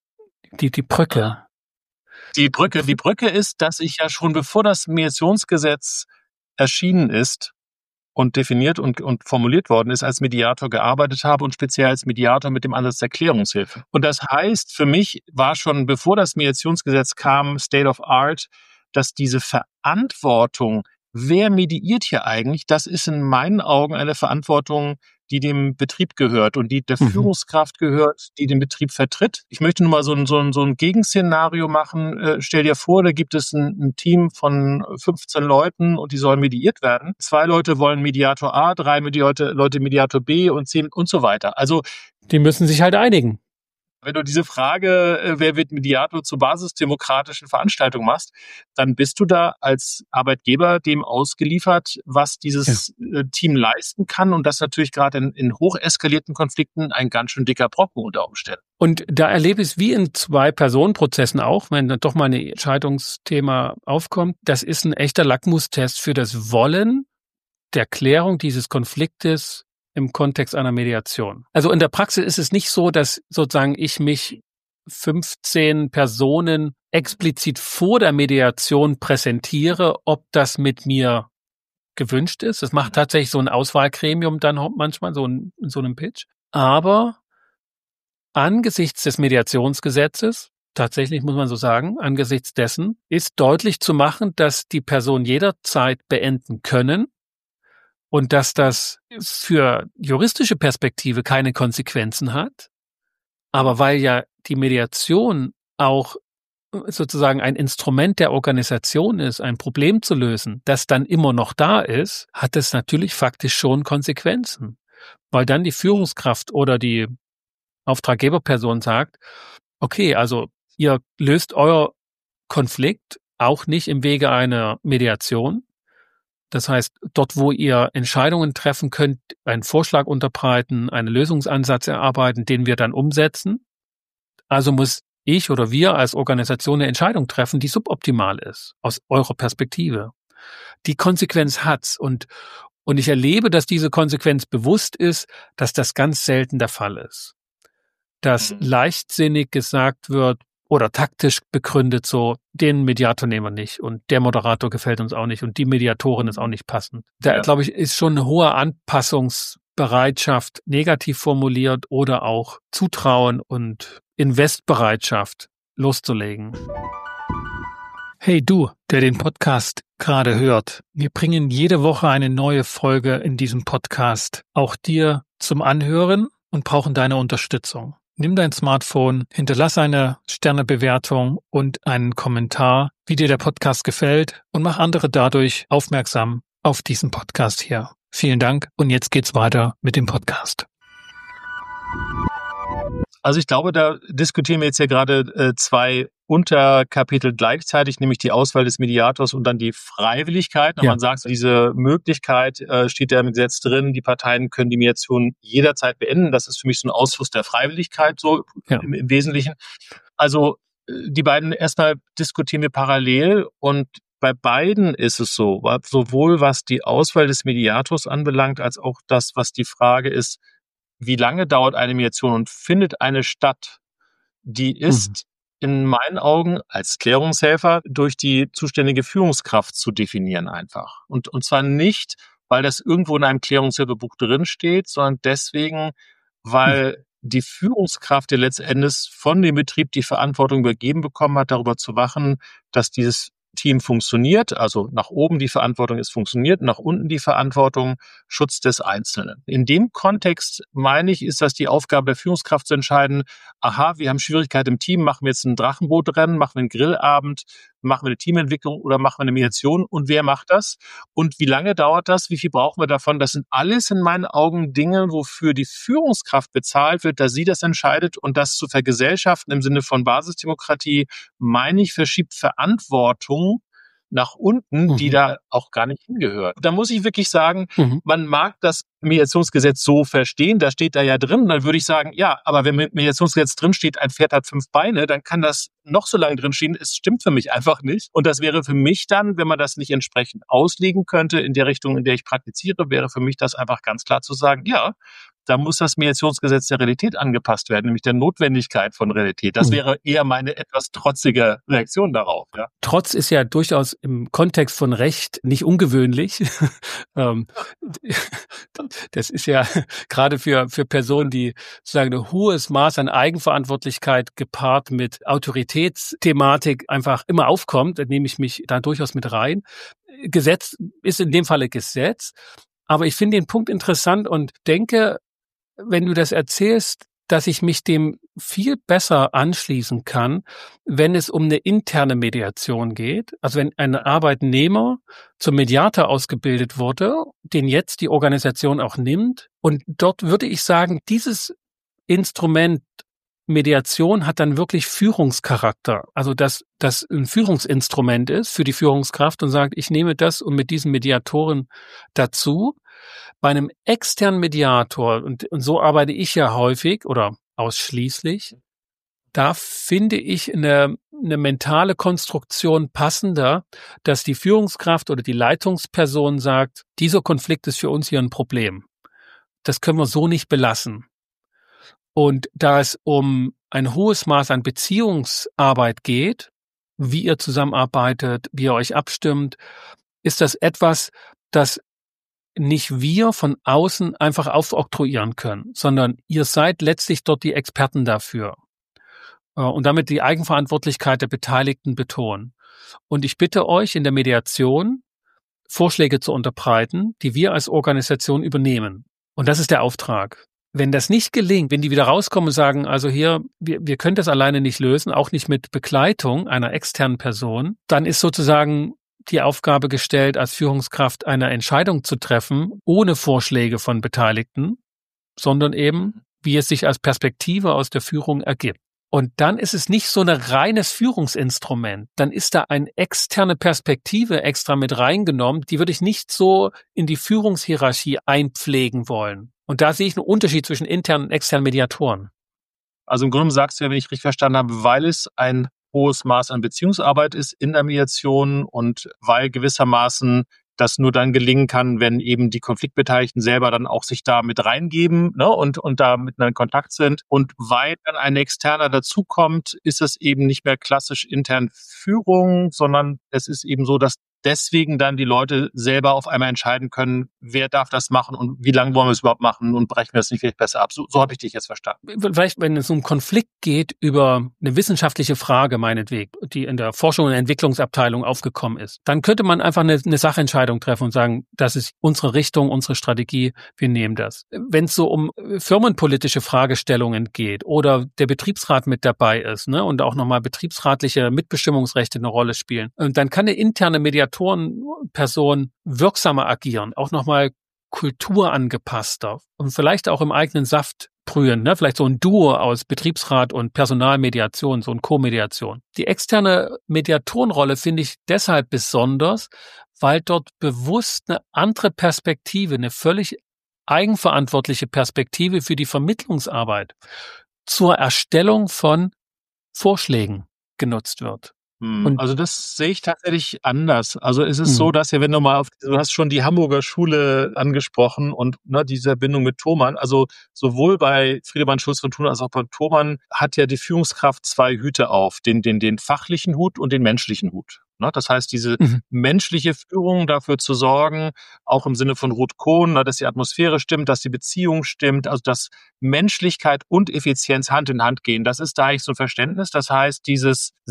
Speaker 2: die Brücke.
Speaker 1: Die Brücke ist, dass ich ja schon bevor das Mediationsgesetz erschienen ist und definiert und formuliert worden ist, als Mediator gearbeitet habe und speziell als Mediator mit dem Ansatz der Klärungshilfe. Und das heißt, für mich war schon, bevor das Mediationsgesetz kam, State of Art, dass diese Verantwortung, wer mediiert hier eigentlich, das ist in meinen Augen eine Verantwortung, die dem Betrieb gehört und die der Führungskraft gehört, die den Betrieb vertritt. Ich möchte nur mal so ein Gegenszenario machen. Stell dir vor, da gibt es ein Team von 15 Leuten und die sollen mediiert werden. 2 Leute wollen Mediator A, 3 Leute Mediator B und 10 und so weiter. Also
Speaker 2: die müssen sich halt einigen.
Speaker 1: Wenn du diese Frage, wer wird Mediator zur basisdemokratischen Veranstaltung machst, dann bist du da als Arbeitgeber dem ausgeliefert, was dieses Team leisten kann und das natürlich gerade in hoch eskalierten Konflikten ein ganz schön dicker Brocken unter Umständen.
Speaker 2: Und da erlebe ich es wie in 2-Personen-Prozessen auch, wenn dann doch mal ein Entscheidungsthema aufkommt, das ist ein echter Lackmustest für das Wollen der Klärung dieses Konfliktes im Kontext einer Mediation. Also in der Praxis ist es nicht so, dass sozusagen ich mich 15 Personen explizit vor der Mediation präsentiere, ob das mit mir gewünscht ist. Das macht tatsächlich so ein Auswahlgremium dann manchmal in so einem Pitch. Aber angesichts des Mediationsgesetzes, tatsächlich muss man so sagen, angesichts dessen ist deutlich zu machen, dass die Person jederzeit beenden können, und dass das für juristische Perspektive keine Konsequenzen hat. Aber weil ja die Mediation auch sozusagen ein Instrument der Organisation ist, ein Problem zu lösen, das dann immer noch da ist, hat es natürlich faktisch schon Konsequenzen. Weil dann die Führungskraft oder die Auftraggeberperson sagt, okay, also ihr löst euer Konflikt auch nicht im Wege einer Mediation. Das heißt, dort, wo ihr Entscheidungen treffen könnt, einen Vorschlag unterbreiten, einen Lösungsansatz erarbeiten, den wir dann umsetzen. Also muss ich oder wir als Organisation eine Entscheidung treffen, die suboptimal ist, aus eurer Perspektive. Die Konsequenz hat's. Und ich erlebe, dass diese Konsequenz bewusst ist, dass das ganz selten der Fall ist. Dass leichtsinnig gesagt wird, oder taktisch begründet so, den Mediator nehmen wir nicht und der Moderator gefällt uns auch nicht und die Mediatorin ist auch nicht passend. Da, glaube ich, ist schon eine hohe Anpassungsbereitschaft negativ formuliert oder auch Zutrauen und Investbereitschaft loszulegen. Hey du, der den Podcast gerade hört. Wir bringen jede Woche eine neue Folge in diesem Podcast, auch dir zum Anhören und brauchen deine Unterstützung. Nimm dein Smartphone, hinterlass eine Sternebewertung und einen Kommentar, wie dir der Podcast gefällt und mach andere dadurch aufmerksam auf diesen Podcast hier. Vielen Dank und jetzt geht's weiter mit dem Podcast.
Speaker 1: Also ich glaube, da diskutieren wir jetzt ja gerade 2 Unterkapitel gleichzeitig, nämlich die Auswahl des Mediators und dann die Freiwilligkeit. Und man sagt, diese Möglichkeit steht ja im Gesetz drin, die Parteien können die Mediation jederzeit beenden. Das ist für mich so ein Ausfluss der Freiwilligkeit, so im Wesentlichen. Also die beiden erstmal diskutieren wir parallel und bei beiden ist es so, sowohl was die Auswahl des Mediators anbelangt, als auch das, was die Frage ist, wie lange dauert eine Mediation und findet eine statt, die ist in meinen Augen als Klärungshelfer durch die zuständige Führungskraft zu definieren einfach. Und zwar nicht, weil das irgendwo in einem Klärungshilfebuch drinsteht, sondern deswegen, weil die Führungskraft ja letztendlich von dem Betrieb die Verantwortung übergeben bekommen hat, darüber zu wachen, dass dieses Team funktioniert, also nach oben die Verantwortung ist funktioniert, nach unten die Verantwortung, Schutz des Einzelnen. In dem Kontext, meine ich, ist das die Aufgabe der Führungskraft zu entscheiden, aha, wir haben Schwierigkeiten im Team, machen wir jetzt ein Drachenbootrennen, machen wir einen Grillabend, machen wir eine Teamentwicklung oder machen wir eine Mediation und wer macht das? Und wie lange dauert das? Wie viel brauchen wir davon? Das sind alles in meinen Augen Dinge, wofür die Führungskraft bezahlt wird, dass sie das entscheidet und das zu vergesellschaften im Sinne von Basisdemokratie, meine ich, verschiebt Verantwortung nach unten, die da auch gar nicht hingehört. Da muss ich wirklich sagen, man mag das Mediationsgesetz so verstehen, da steht da ja drin, dann würde ich sagen, ja, aber wenn im Mediationsgesetz drin steht, ein Pferd hat 5 Beine, dann kann das noch so lange drin stehen, es stimmt für mich einfach nicht. Und das wäre für mich dann, wenn man das nicht entsprechend auslegen könnte in der Richtung, in der ich praktiziere, wäre für mich das einfach ganz klar zu sagen, ja, da muss das Mediationsgesetz der Realität angepasst werden, nämlich der Notwendigkeit von Realität. Das wäre eher meine etwas trotzige Reaktion darauf. Ja.
Speaker 2: Trotz ist ja durchaus im Kontext von Recht nicht ungewöhnlich. Das ist ja gerade für Personen, die sozusagen ein hohes Maß an Eigenverantwortlichkeit gepaart mit Autoritätsthematik einfach immer aufkommt, da nehme ich mich da durchaus mit rein. Gesetz ist in dem Falle Gesetz. Aber ich finde den Punkt interessant und denke, wenn du das erzählst, dass ich mich dem viel besser anschließen kann, wenn es um eine interne Mediation geht. Also wenn ein Arbeitnehmer zum Mediator ausgebildet wurde, den jetzt die Organisation auch nimmt. Und dort würde ich sagen, dieses Instrument Mediation hat dann wirklich Führungscharakter. Also dass das ein Führungsinstrument ist für die Führungskraft und sagt, ich nehme das und mit diesen Mediatoren dazu. Bei einem externen Mediator, und so arbeite ich ja häufig oder ausschließlich, da finde ich eine mentale Konstruktion passender, dass die Führungskraft oder die Leitungsperson sagt, dieser Konflikt ist für uns hier ein Problem. Das können wir so nicht belassen. Und da es um ein hohes Maß an Beziehungsarbeit geht, wie ihr zusammenarbeitet, wie ihr euch abstimmt, ist das etwas, das nicht wir von außen einfach aufoktroyieren können, sondern ihr seid letztlich dort die Experten dafür und damit die Eigenverantwortlichkeit der Beteiligten betonen. Und ich bitte euch in der Mediation Vorschläge zu unterbreiten, die wir als Organisation übernehmen. Und das ist der Auftrag. Wenn das nicht gelingt, wenn die wieder rauskommen und sagen, also hier, wir können das alleine nicht lösen, auch nicht mit Begleitung einer externen Person, dann ist sozusagen die Aufgabe gestellt, als Führungskraft eine Entscheidung zu treffen, ohne Vorschläge von Beteiligten, sondern eben, wie es sich als Perspektive aus der Führung ergibt. Und dann ist es nicht so ein reines Führungsinstrument. Dann ist da eine externe Perspektive extra mit reingenommen. Die würde ich nicht so in die Führungshierarchie einpflegen wollen. Und da sehe ich einen Unterschied zwischen internen und externen Mediatoren.
Speaker 1: Also im Grunde sagst du ja, wenn ich richtig verstanden habe, weil es ein hohes Maß an Beziehungsarbeit ist in der Mediation und weil gewissermaßen das nur dann gelingen kann, wenn eben die Konfliktbeteiligten selber dann auch sich da mit reingeben, ne, und da miteinander in Kontakt sind. Und weil dann ein Externer dazukommt, ist es eben nicht mehr klassisch intern Führung, sondern es ist eben so, dass deswegen dann die Leute selber auf einmal entscheiden können, wer darf das machen und wie lange wollen wir es überhaupt machen und brechen wir es nicht vielleicht besser ab. So habe ich dich jetzt verstanden.
Speaker 2: Vielleicht, wenn es um Konflikt geht über eine wissenschaftliche Frage, meinetwegen, die in der Forschung und Entwicklungsabteilung aufgekommen ist, dann könnte man einfach eine Sachentscheidung treffen und sagen, das ist unsere Richtung, unsere Strategie, wir nehmen das. Wenn es so um firmenpolitische Fragestellungen geht oder der Betriebsrat mit dabei ist, ne, und auch nochmal betriebsratliche Mitbestimmungsrechte eine Rolle spielen, dann kann eine interne Mediatorenperson wirksamer agieren, auch nochmal kulturangepasster und vielleicht auch im eigenen Saft brühen, ne? Vielleicht so ein Duo aus Betriebsrat und Personalmediation, so ein Co-Mediation. Die externe Mediatorenrolle finde ich deshalb besonders, weil dort bewusst eine andere Perspektive, eine völlig eigenverantwortliche Perspektive für die Vermittlungsarbeit zur Erstellung von Vorschlägen genutzt wird.
Speaker 1: Und also das sehe ich tatsächlich anders. Also es ist so, dass ja, wenn du mal du hast schon die Hamburger Schule angesprochen und ne, diese Verbindung mit Thomann, also sowohl bei Friedemann Schulz von Thun als auch bei Thomann hat ja die Führungskraft 2 Hüte auf, den fachlichen Hut und den menschlichen Hut. Ne, das heißt, diese menschliche Führung dafür zu sorgen, auch im Sinne von Ruth Kohn, dass die Atmosphäre stimmt, dass die Beziehung stimmt, also dass Menschlichkeit und Effizienz Hand in Hand gehen. Das ist da eigentlich so ein Verständnis. Das heißt, dieses sich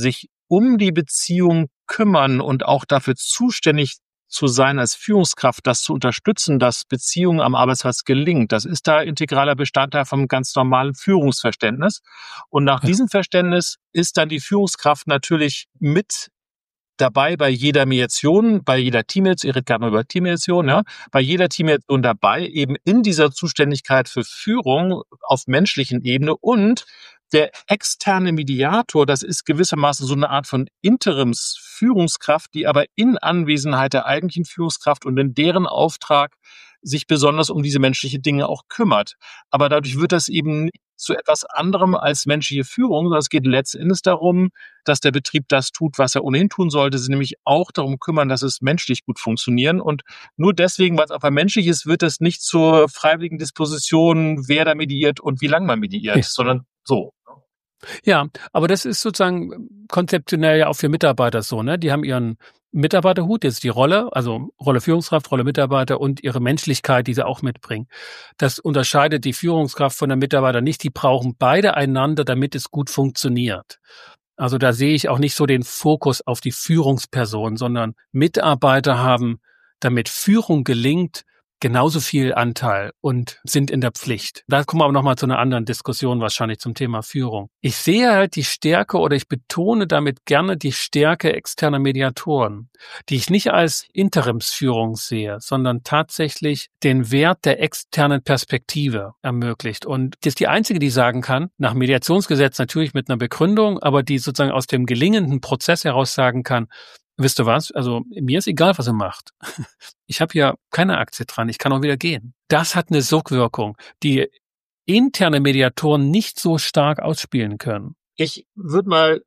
Speaker 1: um die Beziehung kümmern und auch dafür zuständig zu sein als Führungskraft, das zu unterstützen, dass Beziehungen am Arbeitsplatz gelingt. Das ist da integraler Bestandteil vom ganz normalen Führungsverständnis. Und nach diesem Verständnis ist dann die Führungskraft natürlich mit dabei bei jeder Mediation, bei jeder Teammediation, ich rede gerade mal über Teammediation, ja, bei jeder Teammediation dabei, eben in dieser Zuständigkeit für Führung auf menschlichen Ebene. Und der externe Mediator, das ist gewissermaßen so eine Art von Interimsführungskraft, die aber in Anwesenheit der eigentlichen Führungskraft und in deren Auftrag sich besonders um diese menschlichen Dinge auch kümmert. Aber dadurch wird das eben nicht zu etwas anderem als menschliche Führung, sondern es geht letztendlich darum, dass der Betrieb das tut, was er ohnehin tun sollte, sich nämlich auch darum kümmern, dass es menschlich gut funktionieren. Und nur deswegen, weil es einfach menschlich ist, wird es nicht zur freiwilligen Disposition, wer da mediiert und wie lange man mediiert, sondern so.
Speaker 2: Ja, aber das ist sozusagen konzeptionell ja auch für Mitarbeiter so, ne? Die haben ihren Mitarbeiterhut, jetzt die Rolle, also Rolle Führungskraft, Rolle Mitarbeiter und ihre Menschlichkeit, die sie auch mitbringen. Das unterscheidet die Führungskraft von der Mitarbeiter nicht. Die brauchen beide einander, damit es gut funktioniert. Also da sehe ich auch nicht so den Fokus auf die Führungsperson, sondern Mitarbeiter haben, damit Führung gelingt, genauso viel Anteil und sind in der Pflicht. Da kommen wir aber nochmal zu einer anderen Diskussion wahrscheinlich zum Thema Führung. Ich sehe halt die Stärke oder ich betone damit gerne die Stärke externer Mediatoren, die ich nicht als Interimsführung sehe, sondern tatsächlich den Wert der externen Perspektive ermöglicht. Und das ist die einzige, die sagen kann, nach Mediationsgesetz natürlich mit einer Begründung, aber die sozusagen aus dem gelingenden Prozess heraus sagen kann, wisst ihr was? Also mir ist egal, was ihr macht. Ich habe hier keine Aktie dran. Ich kann auch wieder gehen. Das hat eine Sogwirkung, die interne Mediatoren nicht so stark ausspielen können.
Speaker 1: Ich würde mal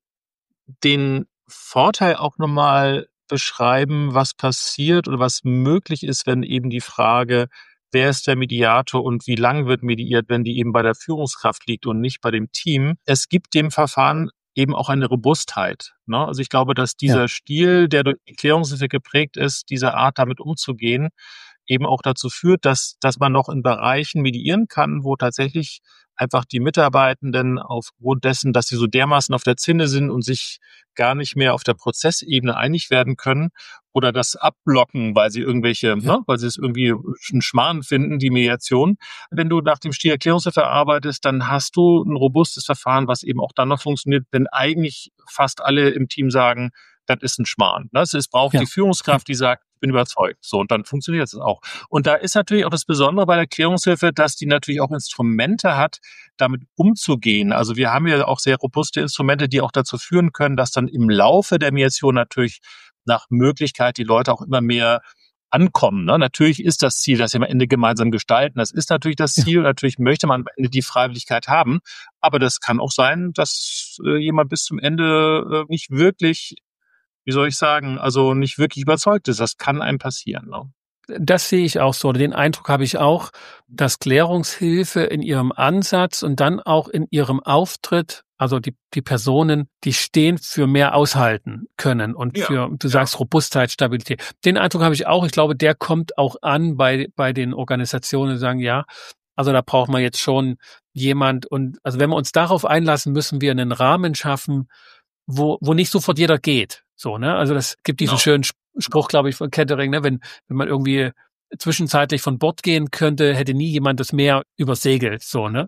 Speaker 1: den Vorteil auch nochmal beschreiben, was passiert oder was möglich ist, wenn eben die Frage, wer ist der Mediator und wie lang wird mediiert, wenn die eben bei der Führungskraft liegt und nicht bei dem Team. Es gibt dem Verfahren eben auch eine Robustheit. Ne? Also ich glaube, dass dieser Stil, der durch die Klärungshilfe geprägt ist, diese Art damit umzugehen, eben auch dazu führt, dass man noch in Bereichen mediieren kann, wo tatsächlich einfach die Mitarbeitenden aufgrund dessen, dass sie so dermaßen auf der Zinne sind und sich gar nicht mehr auf der Prozessebene einig werden können oder das abblocken, weil sie irgendwelche, weil sie es irgendwie einen Schmarrn finden, die Mediation. Wenn du nach dem Stil Erklärungshilfe arbeitest, dann hast du ein robustes Verfahren, was eben auch dann noch funktioniert, wenn eigentlich fast alle im Team sagen, das ist ein Schmarrn. Es braucht die Führungskraft, die sagt, ich bin überzeugt. So, und dann funktioniert es auch. Und da ist natürlich auch das Besondere bei der Erklärungshilfe, dass die natürlich auch Instrumente hat, damit umzugehen. Also wir haben ja auch sehr robuste Instrumente, die auch dazu führen können, dass dann im Laufe der Mediation natürlich nach Möglichkeit die Leute auch immer mehr ankommen. Ne? Natürlich ist das Ziel, dass wir am Ende gemeinsam gestalten. Das ist natürlich das Ziel. Natürlich möchte man am Ende die Freiwilligkeit haben. Aber das kann auch sein, dass jemand bis zum Ende nicht wirklich, wie soll ich sagen, also nicht wirklich überzeugt ist. Das kann einem passieren. Ne?
Speaker 2: Das sehe ich auch so. Den Eindruck habe ich auch, dass Klärungshilfe in ihrem Ansatz und dann auch in ihrem Auftritt, also die Personen, die stehen für mehr aushalten können und für, du sagst, Robustheit, Stabilität. Den Eindruck habe ich auch. Ich glaube, der kommt auch an bei den Organisationen, die sagen, ja, also da braucht man jetzt schon jemand. Und also wenn wir uns darauf einlassen, müssen wir einen Rahmen schaffen, wo nicht sofort jeder geht. So, ne? Also das gibt diesen schönen Spruch, glaube ich, von Kettering, ne? Wenn man irgendwie zwischenzeitlich von Bord gehen könnte, hätte nie jemand das Meer übersegelt, so, ne?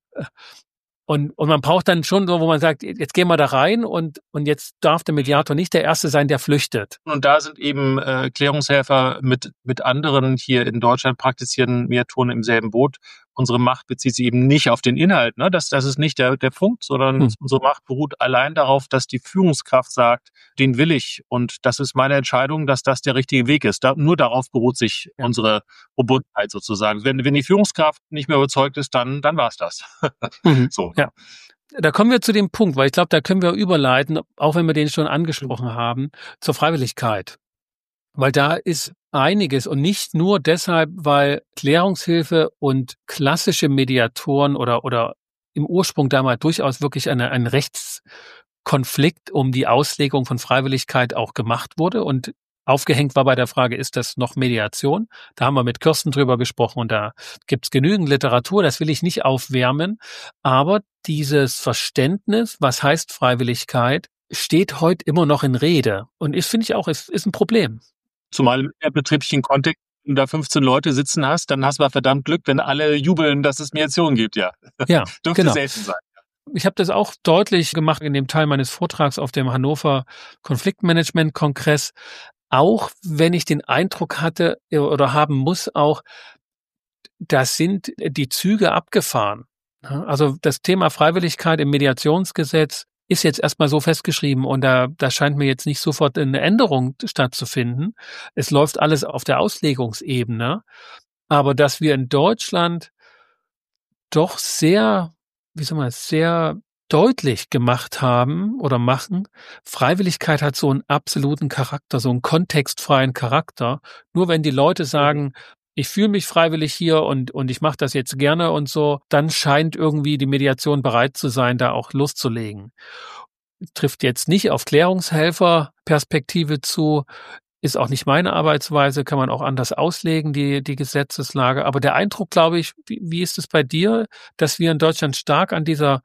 Speaker 2: Und man braucht dann schon so, wo man sagt, jetzt gehen wir da rein und jetzt darf der Mediator nicht der Erste sein, der flüchtet.
Speaker 1: Und da sind eben Klärungshelfer mit anderen hier in Deutschland praktizierenden Mediatoren im selben Boot. Unsere Macht bezieht sich eben nicht auf den Inhalt, ne? Das ist nicht der Punkt, sondern unsere Macht beruht allein darauf, dass die Führungskraft sagt, den will ich und das ist meine Entscheidung, dass das der richtige Weg ist. Nur darauf beruht sich unsere Robustheit sozusagen. Wenn die Führungskraft nicht mehr überzeugt ist, dann war's das. So.
Speaker 2: Ja. Da kommen wir zu dem Punkt, weil ich glaube, da können wir überleiten, auch wenn wir den schon angesprochen haben, zur Freiwilligkeit. Weil da ist einiges und nicht nur deshalb, weil Klärungshilfe und klassische Mediatoren oder im Ursprung damals durchaus wirklich ein Rechtskonflikt um die Auslegung von Freiwilligkeit auch gemacht wurde und aufgehängt war bei der Frage, ist das noch Mediation? Da haben wir mit Kirsten drüber gesprochen und da gibt's genügend Literatur, das will ich nicht aufwärmen. Aber dieses Verständnis, was heißt Freiwilligkeit, steht heute immer noch in Rede. Und finde ich auch, ist ein Problem.
Speaker 1: Zumal im betrieblichen Kontext, wenn du da 15 Leute sitzen hast, dann hast du verdammt Glück, wenn alle jubeln, dass es Mediation gibt, ja.
Speaker 2: Ja,
Speaker 1: Dürfte
Speaker 2: genau.
Speaker 1: selten sein.
Speaker 2: Ich habe das auch deutlich gemacht in dem Teil meines Vortrags auf dem Hannover Konfliktmanagement-Kongress, auch wenn ich den Eindruck hatte oder haben muss auch, da sind die Züge abgefahren. Also das Thema Freiwilligkeit im Mediationsgesetz ist jetzt erstmal so festgeschrieben und da scheint mir jetzt nicht sofort eine Änderung stattzufinden. Es läuft alles auf der Auslegungsebene. Aber dass wir in Deutschland doch sehr deutlich gemacht haben oder machen, Freiwilligkeit hat so einen absoluten Charakter, so einen kontextfreien Charakter. Nur wenn die Leute sagen, ich fühle mich freiwillig hier und ich mache das jetzt gerne und so, dann scheint irgendwie die Mediation bereit zu sein, da auch loszulegen. Trifft jetzt nicht auf Klärungshelferperspektive zu, ist auch nicht meine Arbeitsweise, kann man auch anders auslegen, die Gesetzeslage. Aber der Eindruck, glaube ich, wie ist es bei dir, dass wir in Deutschland stark an dieser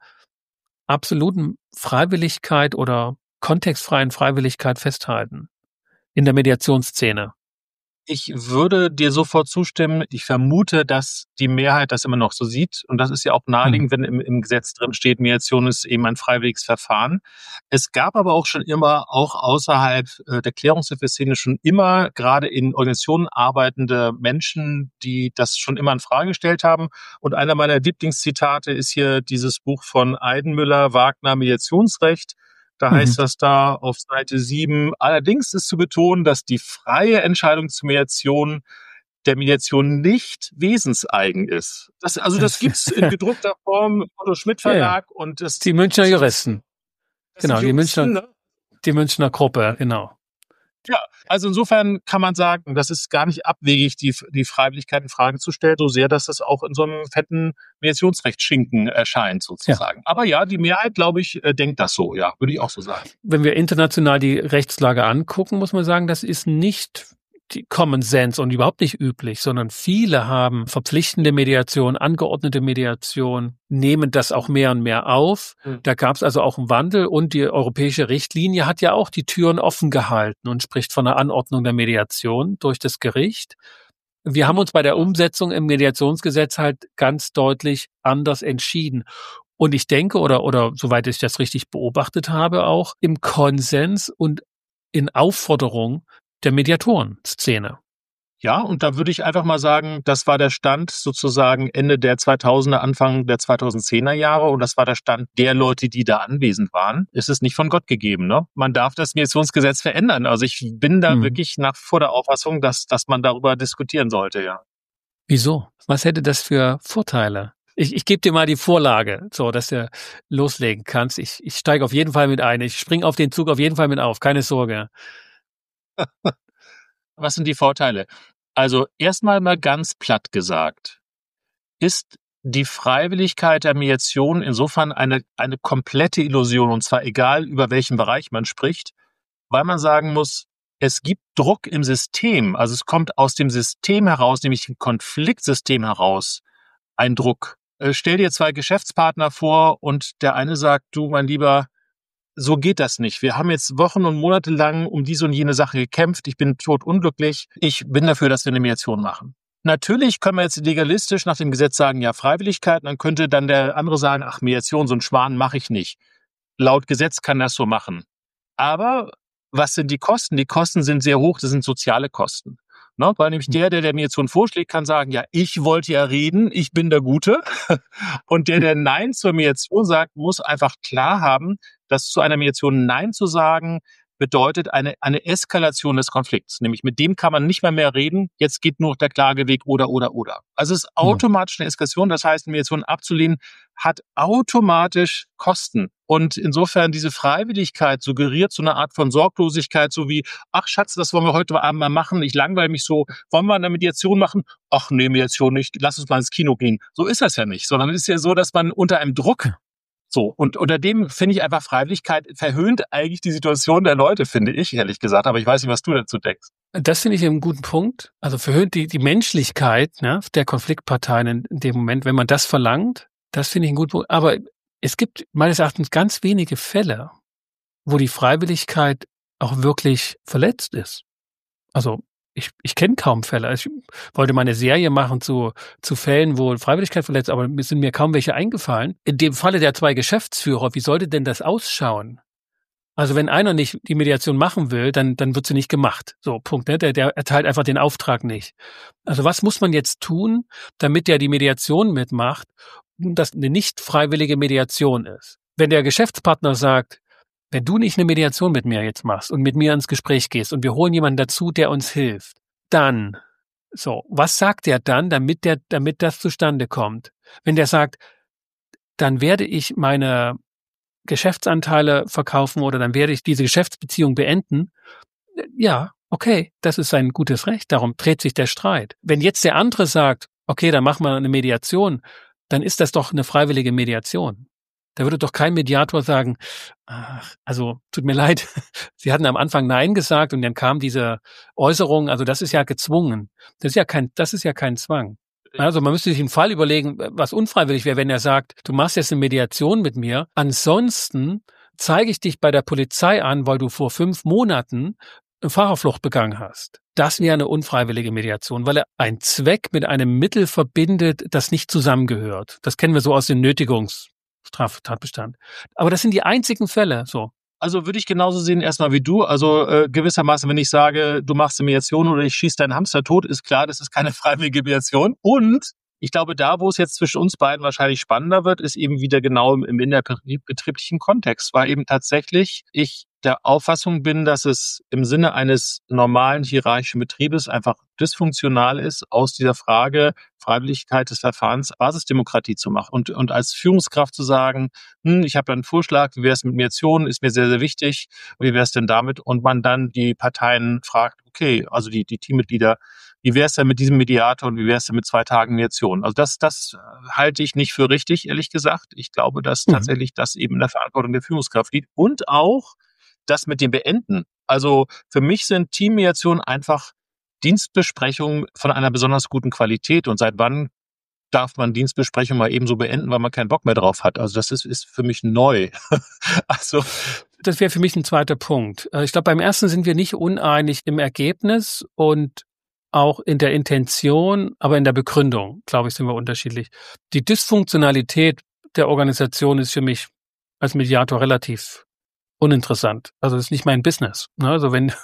Speaker 2: absoluten Freiwilligkeit oder kontextfreien Freiwilligkeit festhalten in der Mediationsszene?
Speaker 1: Ich würde dir sofort zustimmen. Ich vermute, dass die Mehrheit das immer noch so sieht. Und das ist ja auch naheliegend, wenn im Gesetz drin steht, Mediation ist eben ein freiwilliges Verfahren. Es gab aber auch schon immer, auch außerhalb der Klärungshilfeszene schon immer, gerade in Organisationen arbeitende Menschen, die das schon immer in Frage gestellt haben. Und einer meiner Lieblingszitate ist hier dieses Buch von Eidenmüller, Wagner, Mediationsrecht. Da heißt das da auf Seite 7, allerdings ist zu betonen, dass die freie Entscheidung zur Mediation der Mediation nicht wesenseigen ist. Das gibt's in gedruckter Form, Otto Schmidt Verlag und das.
Speaker 2: Die Münchner Juristen. Genau, die Münchner Gruppe, genau.
Speaker 1: Ja, also insofern kann man sagen, das ist gar nicht abwegig, die Freiwilligkeit in Frage zu stellen, so sehr, dass das auch in so einem fetten Mediationsrechtsschinken erscheint, sozusagen. Ja. Aber ja, die Mehrheit, glaube ich, denkt das so, ja, würde ich auch so sagen.
Speaker 2: Wenn wir international die Rechtslage angucken, muss man sagen, das ist nicht die Common Sense und überhaupt nicht üblich, sondern viele haben verpflichtende Mediation, angeordnete Mediation, nehmen das auch mehr und mehr auf. Da gab es also auch einen Wandel und die europäische Richtlinie hat ja auch die Türen offen gehalten und spricht von einer Anordnung der Mediation durch das Gericht. Wir haben uns bei der Umsetzung im Mediationsgesetz halt ganz deutlich anders entschieden. Und ich denke, oder soweit ich das richtig beobachtet habe, auch im Konsens und in Aufforderung der Mediatorenszene.
Speaker 1: Ja, und da würde ich einfach mal sagen, das war der Stand sozusagen Ende der 2000er, Anfang der 2010er Jahre und das war der Stand der Leute, die da anwesend waren. Es ist nicht von Gott gegeben, ne? Man darf das Mediationsgesetz verändern. Also ich bin da wirklich nach vor der Auffassung, dass man darüber diskutieren sollte, ja.
Speaker 2: Wieso? Was hätte das für Vorteile? Ich gebe dir mal die Vorlage, so dass du loslegen kannst. Ich steige auf jeden Fall mit ein. Ich springe auf den Zug auf jeden Fall mit auf. Keine Sorge.
Speaker 1: Was sind die Vorteile? Also erstmal mal ganz platt gesagt, ist die Freiwilligkeit der Mediation insofern eine komplette Illusion, und zwar egal, über welchen Bereich man spricht, weil man sagen muss, es gibt Druck im System, also es kommt aus dem System heraus, nämlich dem Konfliktsystem heraus, ein Druck. Stell dir zwei Geschäftspartner vor und der eine sagt, du, mein Lieber, so geht das nicht. Wir haben jetzt Wochen und Monate lang um diese und jene Sache gekämpft. Ich bin totunglücklich. Ich bin dafür, dass wir eine Mediation machen. Natürlich können wir jetzt legalistisch nach dem Gesetz sagen, ja, Freiwilligkeit. Dann könnte dann der andere sagen, ach, Mediation, so ein Schwan mache ich nicht. Laut Gesetz kann das so machen. Aber was sind die Kosten? Die Kosten sind sehr hoch. Das sind soziale Kosten. Ne? Weil nämlich der Mediation vorschlägt, kann sagen, ja, ich wollte ja reden, ich bin der Gute. Und der Nein zur Mediation sagt, muss einfach klar haben, dass zu einer Mediation Nein zu sagen, bedeutet eine Eskalation des Konflikts. Nämlich mit dem kann man nicht mehr reden, jetzt geht nur noch der Klageweg oder. Also es ist automatisch eine Eskalation, das heißt, eine Mediation abzulehnen, hat automatisch Kosten. Und insofern diese Freiwilligkeit suggeriert so eine Art von Sorglosigkeit, so wie, ach Schatz, das wollen wir heute Abend mal machen, ich langweile mich so, wollen wir eine Mediation machen? Ach nee, Mediation nicht, lass uns mal ins Kino gehen. So ist das ja nicht, sondern es ist ja so, dass man unter einem Druck so, und unter dem finde ich einfach, Freiwilligkeit verhöhnt eigentlich die Situation der Leute, finde ich, ehrlich gesagt. Aber ich weiß nicht, was du dazu denkst.
Speaker 2: Das finde ich einen guten Punkt. Also verhöhnt die Menschlichkeit, ne, der Konfliktparteien in dem Moment, wenn man das verlangt, das finde ich einen guten Punkt. Aber es gibt meines Erachtens ganz wenige Fälle, wo die Freiwilligkeit auch wirklich verletzt ist. Also ich kenne kaum Fälle. Ich wollte mal eine Serie machen zu Fällen, wo Freiwilligkeit verletzt, aber es sind mir kaum welche eingefallen. In dem Falle der 2 Geschäftsführer, wie sollte denn das ausschauen? Also wenn einer nicht die Mediation machen will, dann wird sie nicht gemacht. So, Punkt. Ne? Der erteilt einfach den Auftrag nicht. Also was muss man jetzt tun, damit der die Mediation mitmacht und das eine nicht freiwillige Mediation ist? Wenn der Geschäftspartner sagt, wenn du nicht eine Mediation mit mir jetzt machst und mit mir ins Gespräch gehst und wir holen jemanden dazu, der uns hilft, dann, so, was sagt der dann, damit das zustande kommt? Wenn der sagt, dann werde ich meine Geschäftsanteile verkaufen oder dann werde ich diese Geschäftsbeziehung beenden. Ja, okay, das ist ein gutes Recht, darum dreht sich der Streit. Wenn jetzt der andere sagt, okay, dann machen wir eine Mediation, dann ist das doch eine freiwillige Mediation. Da würde doch kein Mediator sagen, ach, also tut mir leid, Sie hatten am Anfang Nein gesagt und dann kam diese Äußerung, also das ist ja gezwungen. Das ist ja kein Zwang. Also man müsste sich einen Fall überlegen, was unfreiwillig wäre, wenn er sagt, du machst jetzt eine Mediation mit mir, ansonsten zeige ich dich bei der Polizei an, weil du vor 5 Monaten eine Fahrerflucht begangen hast. Das wäre eine unfreiwillige Mediation, weil er einen Zweck mit einem Mittel verbindet, das nicht zusammengehört. Das kennen wir so aus dem Nötigungsstraftatbestand. Aber das sind die einzigen Fälle, so.
Speaker 1: Also würde ich genauso sehen erstmal wie du. Also gewissermaßen, wenn ich sage, du machst eine Mediation oder ich schieße deinen Hamster tot, ist klar, das ist keine freiwillige Mediation. Und ich glaube, da, wo es jetzt zwischen uns beiden wahrscheinlich spannender wird, ist eben wieder genau im innerbetrieblichen Kontext, weil eben tatsächlich ich der Auffassung bin, dass es im Sinne eines normalen hierarchischen Betriebes einfach dysfunktional ist, aus dieser Frage Freiwilligkeit des Verfahrens Basisdemokratie zu machen und als Führungskraft zu sagen, ich habe da einen Vorschlag, wie wäre es mit Mediation, ist mir sehr, sehr wichtig, wie wäre es denn damit? Und man dann die Parteien fragt, okay, also die Teammitglieder, wie wäre es denn mit diesem Mediator und wie wäre es denn mit 2 Tagen Mediation? Also das halte ich nicht für richtig, ehrlich gesagt. Ich glaube, dass tatsächlich das eben in der Verantwortung der Führungskraft liegt und auch das mit dem Beenden. Also für mich sind Teammediationen einfach Dienstbesprechungen von einer besonders guten Qualität. Und seit wann darf man Dienstbesprechungen mal eben so beenden, weil man keinen Bock mehr drauf hat? Also das ist für mich neu. Also
Speaker 2: das wäre für mich ein zweiter Punkt. Ich glaube, beim ersten sind wir nicht uneinig im Ergebnis und auch in der Intention, aber in der Begründung, glaube ich, sind wir unterschiedlich. Die Dysfunktionalität der Organisation ist für mich als Mediator relativ uninteressant. Also das ist nicht mein Business. Also wenn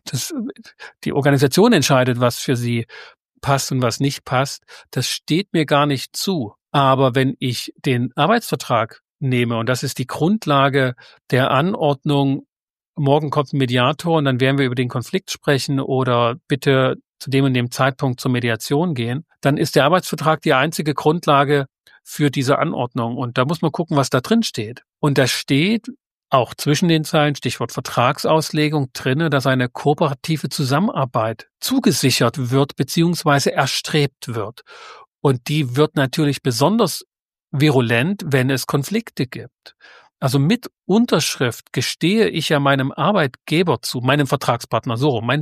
Speaker 2: die Organisation entscheidet, was für sie passt und was nicht passt, das steht mir gar nicht zu. Aber wenn ich den Arbeitsvertrag nehme, und das ist die Grundlage der Anordnung, morgen kommt ein Mediator und dann werden wir über den Konflikt sprechen oder bitte zu dem und dem Zeitpunkt zur Mediation gehen, dann ist der Arbeitsvertrag die einzige Grundlage für diese Anordnung. Und da muss man gucken, was da drin steht. Und da steht auch zwischen den Zeilen, Stichwort Vertragsauslegung, drinne, dass eine kooperative Zusammenarbeit zugesichert wird bzw. erstrebt wird. Und die wird natürlich besonders virulent, wenn es Konflikte gibt. Also mit Unterschrift gestehe ich ja meinem Arbeitgeber zu, meinem Vertragspartner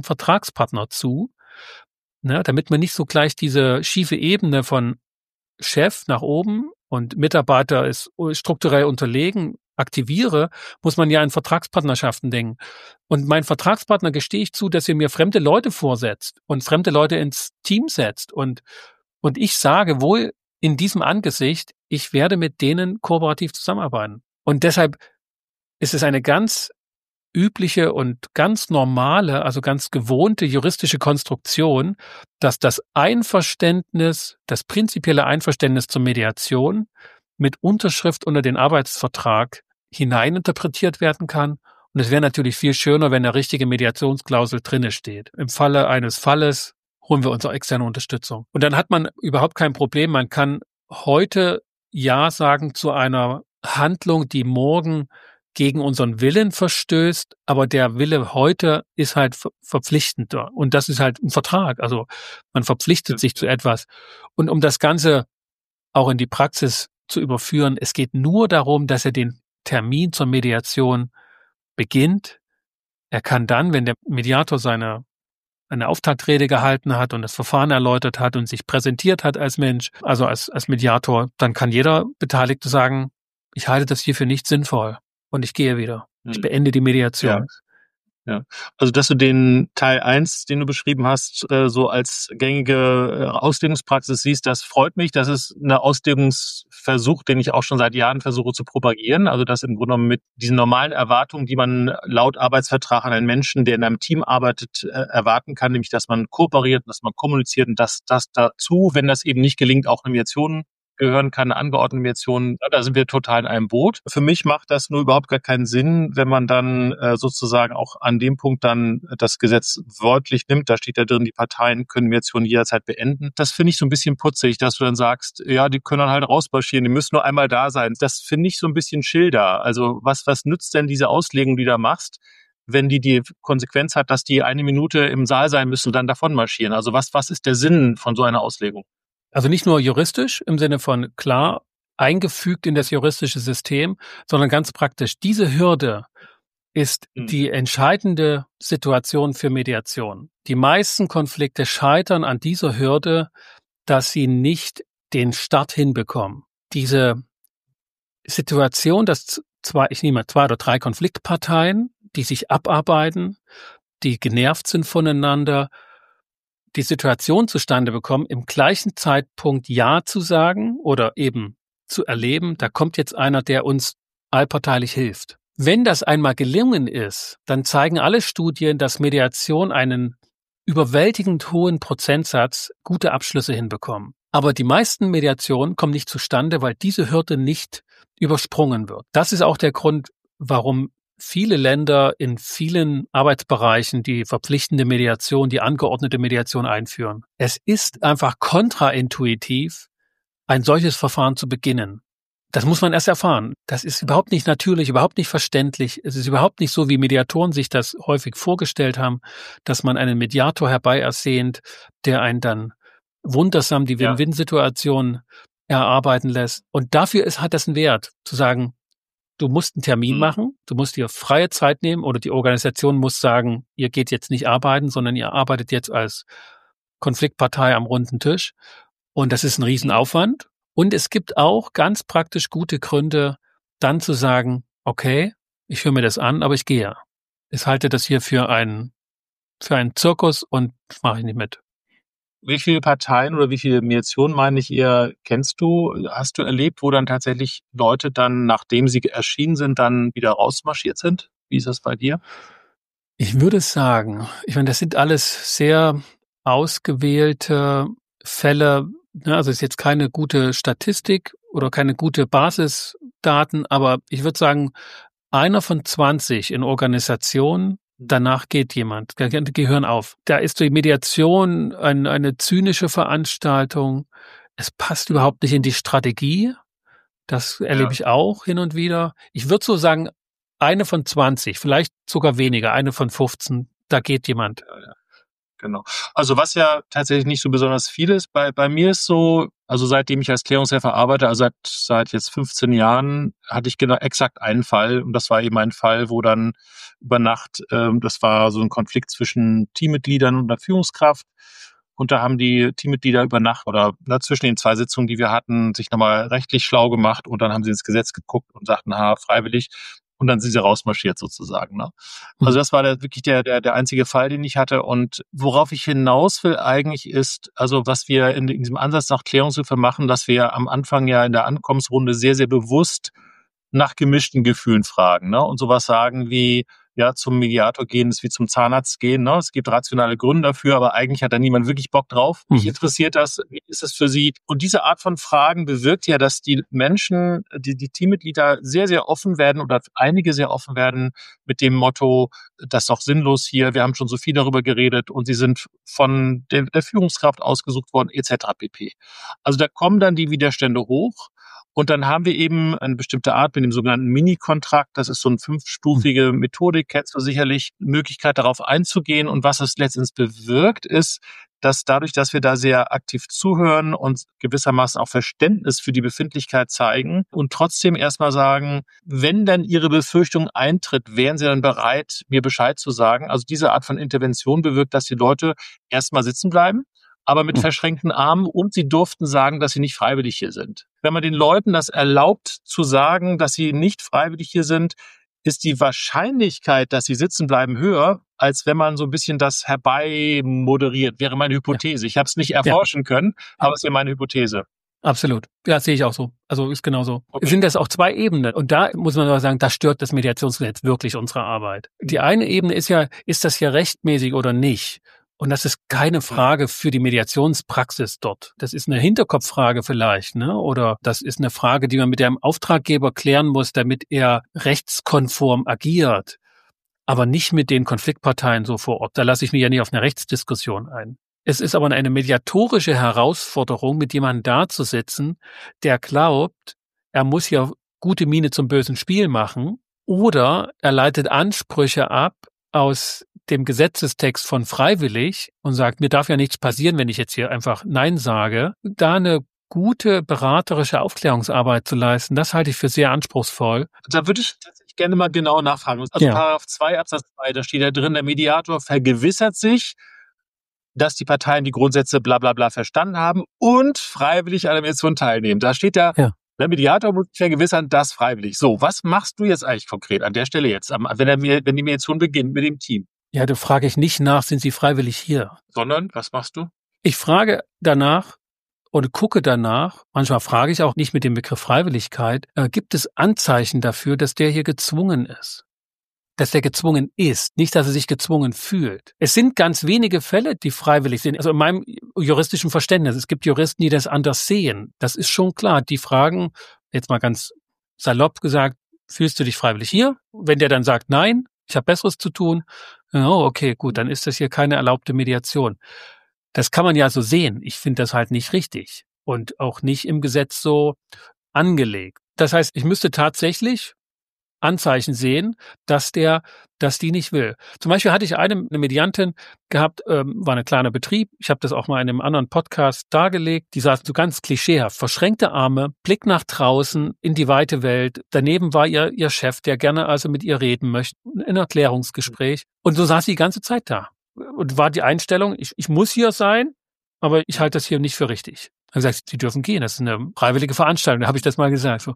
Speaker 2: zu, ne, damit man nicht so gleich diese schiefe Ebene von Chef nach oben und Mitarbeiter ist strukturell unterlegen, aktiviere, muss man ja in Vertragspartnerschaften denken. Und mein Vertragspartner gestehe ich zu, dass er mir fremde Leute vorsetzt und fremde Leute ins Team setzt. Und ich sage wohl in diesem Angesicht, ich werde mit denen kooperativ zusammenarbeiten. Und deshalb ist es eine ganz übliche und ganz normale, also ganz gewohnte juristische Konstruktion, dass das Einverständnis, das prinzipielle Einverständnis zur Mediation mit Unterschrift unter den Arbeitsvertrag hineininterpretiert werden kann. Und es wäre natürlich viel schöner, wenn eine richtige Mediationsklausel drinne steht. Im Falle eines Falles holen wir unsere externe Unterstützung. Und dann hat man überhaupt kein Problem. Man kann heute Ja sagen zu einer Handlung, die morgen gegen unseren Willen verstößt, aber der Wille heute ist halt verpflichtender. Und das ist halt ein Vertrag. Also man verpflichtet sich zu etwas. Und um das Ganze auch in die Praxis zu überführen, es geht nur darum, dass er den Termin zur Mediation beginnt. Er kann dann, wenn der Mediator eine Auftaktrede gehalten hat und das Verfahren erläutert hat und sich präsentiert hat als Mensch, also als Mediator, dann kann jeder Beteiligte sagen, ich halte das hier für nicht sinnvoll und ich gehe wieder. Ich beende die Mediation.
Speaker 1: Ja. Ja, also dass du den Teil 1, den du beschrieben hast, so als gängige Auslegungspraxis siehst, das freut mich. Das ist ein Auslegungsversuch, den ich auch schon seit Jahren versuche zu propagieren. Also dass im Grunde genommen mit diesen normalen Erwartungen, die man laut Arbeitsvertrag an einen Menschen, der in einem Team arbeitet, erwarten kann, nämlich dass man kooperiert, dass man kommuniziert und dass das dazu, wenn das eben nicht gelingt, auch eine Mediation gehören kann, eine angeordnete Mediation, da sind wir total in einem Boot. Für mich macht das nur überhaupt gar keinen Sinn, wenn man dann sozusagen auch an dem Punkt dann das Gesetz wörtlich nimmt. Da steht ja drin, die Parteien können Mediation jederzeit beenden. Das finde ich so ein bisschen putzig, dass du dann sagst, ja, die können dann halt rausmarschieren, die müssen nur einmal da sein. Das finde ich so ein bisschen schilder. Also was nützt denn diese Auslegung, die du da machst, wenn die Konsequenz hat, dass die 1 Minute im Saal sein müssen und dann davon marschieren? Also was ist der Sinn von so einer Auslegung?
Speaker 2: Also nicht nur juristisch im Sinne von klar eingefügt in das juristische System, sondern ganz praktisch. Diese Hürde ist die entscheidende Situation für Mediation. Die meisten Konflikte scheitern an dieser Hürde, dass sie nicht den Start hinbekommen. Diese Situation, dass ich nehme 2 oder 3 Konfliktparteien, die sich abarbeiten, die genervt sind voneinander, die Situation zustande bekommen, im gleichen Zeitpunkt Ja zu sagen oder eben zu erleben, da kommt jetzt einer, der uns allparteilich hilft. Wenn das einmal gelungen ist, dann zeigen alle Studien, dass Mediation einen überwältigend hohen Prozentsatz gute Abschlüsse hinbekommen. Aber die meisten Mediationen kommen nicht zustande, weil diese Hürde nicht übersprungen wird. Das ist auch der Grund, warum viele Länder in vielen Arbeitsbereichen die verpflichtende Mediation, die angeordnete Mediation einführen. Es ist einfach kontraintuitiv, ein solches Verfahren zu beginnen. Das muss man erst erfahren. Das ist überhaupt nicht natürlich, überhaupt nicht verständlich. Es ist überhaupt nicht so, wie Mediatoren sich das häufig vorgestellt haben, dass man einen Mediator herbei ersehnt, der einen dann wundersam die Win-Win-Situation erarbeiten lässt. Und dafür hat das einen Wert, zu sagen, du musst einen Termin machen, du musst dir freie Zeit nehmen oder die Organisation muss sagen, ihr geht jetzt nicht arbeiten, sondern ihr arbeitet jetzt als Konfliktpartei am runden Tisch. Und das ist ein Riesenaufwand. Und es gibt auch ganz praktisch gute Gründe, dann zu sagen, okay, ich höre mir das an, aber ich gehe. Ich halte das hier für einen Zirkus und mache ich nicht mit.
Speaker 1: Wie viele Parteien oder wie viele Mediationen, meine ich eher, hast du erlebt, wo dann tatsächlich Leute dann, nachdem sie erschienen sind, dann wieder rausmarschiert sind? Wie ist das bei dir?
Speaker 2: Ich würde sagen, das sind alles sehr ausgewählte Fälle. Also ist jetzt keine gute Statistik oder keine gute Basisdaten, aber ich würde sagen, 1 von 20 in Organisationen, danach geht jemand, Gehirn auf. Da ist die Mediation eine zynische Veranstaltung. Es passt überhaupt nicht in die Strategie. Das erlebe ich auch hin und wieder. Ich würde so sagen, 1 von 20, vielleicht sogar weniger, 1 von 15, da geht jemand.
Speaker 1: Ja. Genau. Also was ja tatsächlich nicht so besonders viel ist, bei mir ist so, also seitdem ich als Klärungshelfer arbeite, also seit jetzt 15 Jahren, hatte ich genau exakt einen Fall und das war eben ein Fall, wo dann über Nacht, das war so ein Konflikt zwischen Teammitgliedern und der Führungskraft und da haben die Teammitglieder über Nacht oder zwischen den 2 Sitzungen, die wir hatten, sich nochmal rechtlich schlau gemacht und dann haben sie ins Gesetz geguckt und sagten, freiwillig. Und dann sind sie rausmarschiert sozusagen. Ne? Also das war wirklich der einzige Fall, den ich hatte. Und worauf ich hinaus will eigentlich ist, also was wir in diesem Ansatz nach Klärungshilfe machen, dass wir am Anfang ja in der Ankommensrunde sehr, sehr bewusst nach gemischten Gefühlen fragen. Ne? Und sowas sagen wie, ja, zum Mediator gehen ist wie zum Zahnarzt gehen. Ne? Es gibt rationale Gründe dafür, aber eigentlich hat da niemand wirklich Bock drauf. Mich interessiert das, wie ist es für Sie? Und diese Art von Fragen bewirkt ja, dass die Menschen, die Teammitglieder sehr, sehr offen werden oder einige sehr offen werden mit dem Motto, das ist doch sinnlos hier, wir haben schon so viel darüber geredet und sie sind von der Führungskraft ausgesucht worden, etc. pp. Also da kommen dann die Widerstände hoch. Und dann haben wir eben eine bestimmte Art mit dem sogenannten Mini-Kontrakt. Das ist so eine 5-stufige Methodik, kennst du sicherlich, Möglichkeit darauf einzugehen. Und was es letztendlich bewirkt, ist, dass dadurch, dass wir da sehr aktiv zuhören und gewissermaßen auch Verständnis für die Befindlichkeit zeigen und trotzdem erstmal sagen, wenn dann Ihre Befürchtung eintritt, wären Sie dann bereit, mir Bescheid zu sagen? Also diese Art von Intervention bewirkt, dass die Leute erstmal sitzen bleiben, aber mit verschränkten Armen und sie durften sagen, dass sie nicht freiwillig hier sind. Wenn man den Leuten das erlaubt zu sagen, dass sie nicht freiwillig hier sind, ist die Wahrscheinlichkeit, dass sie sitzen bleiben, höher, als wenn man so ein bisschen das herbei moderiert, wäre meine Hypothese. Ich habe es nicht erforschen können, aber es wäre meine Hypothese.
Speaker 2: Absolut. Ja, sehe ich auch so. Also ist genauso.
Speaker 1: Okay.
Speaker 2: Sind das auch zwei Ebenen? Und da muss man aber sagen, da stört das Mediationsgesetz wirklich unsere Arbeit. Die eine Ebene ist ja, ist das hier rechtmäßig oder nicht? Und das ist keine Frage für die Mediationspraxis dort. Das ist eine Hinterkopffrage vielleicht, ne? Oder das ist eine Frage, die man mit dem Auftraggeber klären muss, damit er rechtskonform agiert. Aber nicht mit den Konfliktparteien so vor Ort. Da lasse ich mich ja nicht auf eine Rechtsdiskussion ein. Es ist aber eine mediatorische Herausforderung, mit jemandem dazusitzen, der glaubt, er muss ja gute Miene zum bösen Spiel machen, oder er leitet Ansprüche ab aus dem Gesetzestext von freiwillig und sagt, mir darf ja nichts passieren, wenn ich jetzt hier einfach Nein sage. Da eine gute beraterische Aufklärungsarbeit zu leisten, das halte ich für sehr anspruchsvoll.
Speaker 1: Da würde ich tatsächlich gerne mal genau nachfragen. Also Paragraph 2 Absatz 2, da steht ja drin, der Mediator vergewissert sich, dass die Parteien die Grundsätze bla bla bla verstanden haben und freiwillig an der Mediation teilnehmen. Da steht ja, der Mediator muss sich vergewissern, das freiwillig. So, was machst du jetzt eigentlich konkret an der Stelle jetzt, wenn die Mediation beginnt mit dem Team?
Speaker 2: Ja, da frage ich nicht nach, sind Sie freiwillig hier?
Speaker 1: Sondern, was machst du?
Speaker 2: Ich frage danach oder gucke danach, manchmal frage ich auch nicht mit dem Begriff Freiwilligkeit, gibt es Anzeichen dafür, dass der hier gezwungen ist? Dass der gezwungen ist, nicht, dass er sich gezwungen fühlt. Es sind ganz wenige Fälle, die freiwillig sind. Also in meinem juristischen Verständnis, es gibt Juristen, die das anders sehen. Das ist schon klar. Die fragen, jetzt mal ganz salopp gesagt, fühlst du dich freiwillig hier? Wenn der dann sagt, nein, ich habe Besseres zu tun, oh, okay, gut, dann ist das hier keine erlaubte Mediation. Das kann man ja so sehen. Ich finde das halt nicht richtig und auch nicht im Gesetz so angelegt. Das heißt, ich müsste tatsächlich Anzeichen sehen, dass die nicht will. Zum Beispiel hatte ich eine Mediantin gehabt, war ein kleiner Betrieb. Ich habe das auch mal in einem anderen Podcast dargelegt. Die saß so ganz klischeehaft, verschränkte Arme, Blick nach draußen in die weite Welt. Daneben war ihr Chef, der gerne also mit ihr reden möchte, ein Erklärungsgespräch. Und so saß sie die ganze Zeit da. Und war die Einstellung, ich muss hier sein, aber ich halte das hier nicht für richtig. Dann habe ich gesagt, Sie dürfen gehen, das ist eine freiwillige Veranstaltung. Da habe ich das mal gesagt.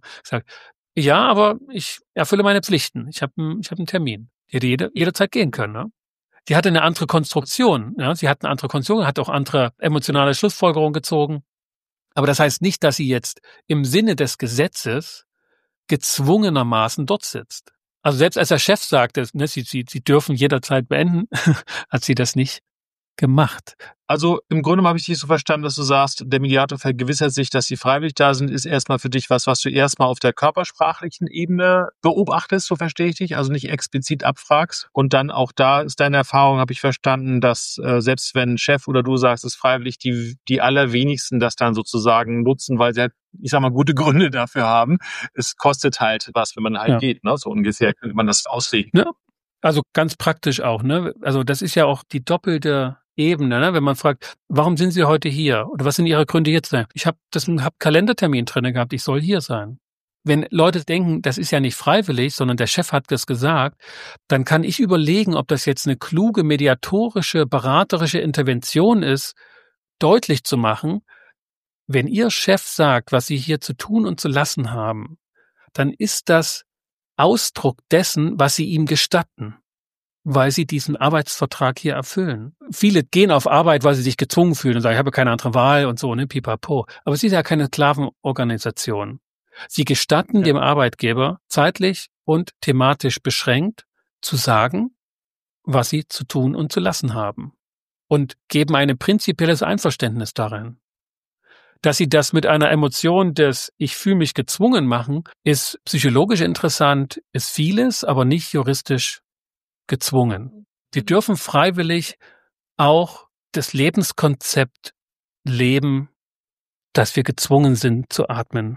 Speaker 2: Ja, aber ich erfülle meine Pflichten. Ich hab einen Termin. Die hätte jederzeit gehen können. Ne? Die hatte eine andere Konstruktion. Ja? Sie hat eine andere Konstruktion, hat auch andere emotionale Schlussfolgerungen gezogen. Aber das heißt nicht, dass sie jetzt im Sinne des Gesetzes gezwungenermaßen dort sitzt. Also selbst als der Chef sagte, ne, sie dürfen jederzeit beenden, hat sie das nicht gemacht.
Speaker 1: Also im Grunde habe ich dich so verstanden, dass du sagst, der Mediator vergewissert sich, dass sie freiwillig da sind, ist erstmal für dich was du erstmal auf der körpersprachlichen Ebene beobachtest, so verstehe ich dich, also nicht explizit abfragst. Und dann auch da ist deine Erfahrung, habe ich verstanden, dass selbst wenn ein Chef oder du sagst, es ist freiwillig, die allerwenigsten das dann sozusagen nutzen, weil sie halt, ich sag mal, gute Gründe dafür haben. Es kostet halt was, wenn man halt geht, ne? So ungefähr könnte man das auslegen.
Speaker 2: Ja. Also ganz praktisch auch, ne? Also das ist ja auch die doppelte Ebene, ne? Wenn man fragt, warum sind Sie heute hier? Oder was sind Ihre Gründe jetzt? Ich habe Kalendertermin drin gehabt, ich soll hier sein. Wenn Leute denken, das ist ja nicht freiwillig, sondern der Chef hat das gesagt, dann kann ich überlegen, ob das jetzt eine kluge, mediatorische, beraterische Intervention ist, deutlich zu machen, wenn Ihr Chef sagt, was Sie hier zu tun und zu lassen haben, dann ist das Ausdruck dessen, was Sie ihm gestatten, weil Sie diesen Arbeitsvertrag hier erfüllen. Viele gehen auf Arbeit, weil sie sich gezwungen fühlen und sagen, ich habe keine andere Wahl und so, ne, pipapo. Aber es ist ja keine Sklavenorganisation. Sie gestatten dem Arbeitgeber zeitlich und thematisch beschränkt zu sagen, was sie zu tun und zu lassen haben. Und geben ein prinzipielles Einverständnis darin. Dass sie das mit einer Emotion des Ich fühle mich gezwungen machen, ist psychologisch interessant, ist vieles, aber nicht juristisch gezwungen. Sie dürfen freiwillig auch das Lebenskonzept leben, dass wir gezwungen sind zu atmen.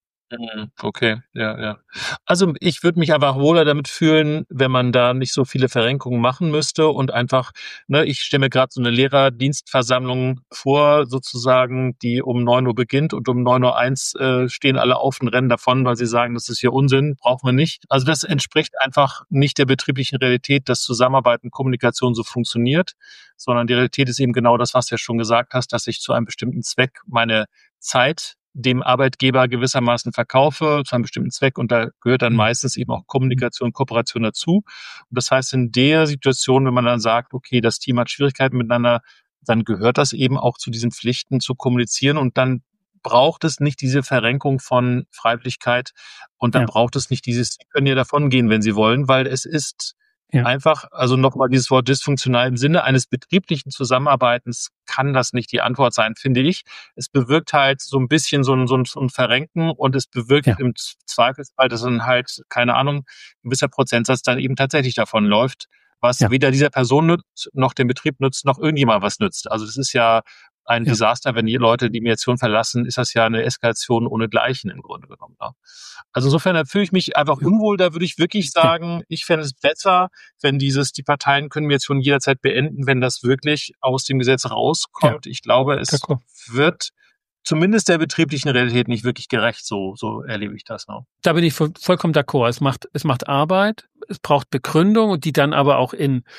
Speaker 1: Okay, ja. Also ich würde mich einfach wohler damit fühlen, wenn man da nicht so viele Verrenkungen machen müsste und einfach, ne, ich stelle mir gerade so eine Lehrerdienstversammlung vor, sozusagen, die um 9 Uhr beginnt und um 9:01 Uhr stehen alle auf und rennen davon, weil sie sagen, das ist hier Unsinn, brauchen wir nicht. Also das entspricht einfach nicht der betrieblichen Realität, dass Zusammenarbeit und Kommunikation so funktioniert, sondern die Realität ist eben genau das, was du ja schon gesagt hast, dass ich zu einem bestimmten Zweck meine Zeit dem Arbeitgeber gewissermaßen verkaufe zu einem bestimmten Zweck und da gehört dann meistens eben auch Kommunikation, Kooperation dazu. Und das heißt, in der Situation, wenn man dann sagt, okay, das Team hat Schwierigkeiten miteinander, dann gehört das eben auch zu diesen Pflichten zu kommunizieren und dann braucht es nicht diese Verrenkung von Freiwilligkeit und dann
Speaker 2: Ja.
Speaker 1: braucht es nicht dieses, Sie können ja davon gehen, wenn Sie wollen, weil es ist einfach, also nochmal dieses Wort dysfunktional im Sinne eines betrieblichen Zusammenarbeitens kann das nicht die Antwort sein, finde ich. Es bewirkt halt so ein bisschen so ein Verrenken und es bewirkt im Zweifelsfall, dass dann halt, keine Ahnung, ein gewisser Prozentsatz dann eben tatsächlich davon läuft, was weder dieser Person nützt, noch dem Betrieb nützt, noch irgendjemand was nützt. Also das ist ja ein Desaster, wenn die Leute die Mediation verlassen, ist das ja eine Eskalation ohnegleichen im Grunde genommen. Ja. Also insofern da fühle ich mich einfach unwohl. Da würde ich wirklich sagen, ich fände es besser, wenn die Parteien können Mediation jederzeit beenden, wenn das wirklich aus dem Gesetz rauskommt. Ich glaube, es wird zumindest der betrieblichen Realität nicht wirklich gerecht. So erlebe ich das noch.
Speaker 2: Da bin ich vollkommen d'accord. Es macht Arbeit, es braucht Begründung und die dann aber auch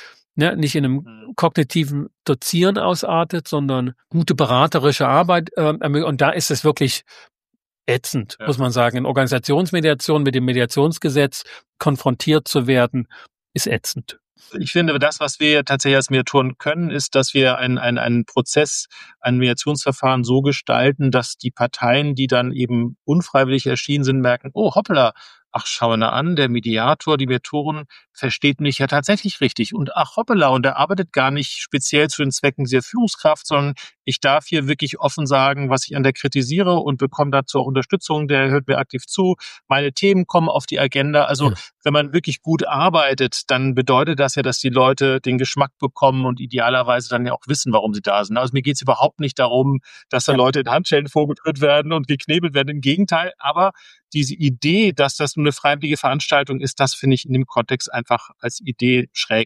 Speaker 2: nicht in einem kognitiven Dozieren ausartet, sondern gute beraterische Arbeit. Und da ist es wirklich ätzend, muss man sagen. In Organisationsmediation mit dem Mediationsgesetz konfrontiert zu werden, ist ätzend.
Speaker 1: Ich finde, das, was wir tatsächlich als Mediatoren können, ist, dass wir einen Prozess, ein Mediationsverfahren so gestalten, dass die Parteien, die dann eben unfreiwillig erschienen sind, merken, oh hoppla, ach schau mal an, der Mediator, die Mediatorin versteht mich ja tatsächlich richtig und ach hoppala, und er arbeitet gar nicht speziell zu den Zwecken dieser Führungskraft, sondern ich darf hier wirklich offen sagen, was ich an der kritisiere und bekomme dazu auch Unterstützung, der hört mir aktiv zu, meine Themen kommen auf die Agenda. Also wenn man wirklich gut arbeitet, dann bedeutet das ja, dass die Leute den Geschmack bekommen und idealerweise dann ja auch wissen, warum sie da sind. Also mir geht es überhaupt nicht darum, dass da Leute in Handschellen vorgeführt werden und geknebelt werden. Im Gegenteil, aber diese Idee, dass das nur eine freiwillige Veranstaltung ist, das finde ich in dem Kontext einfach als Idee schräg.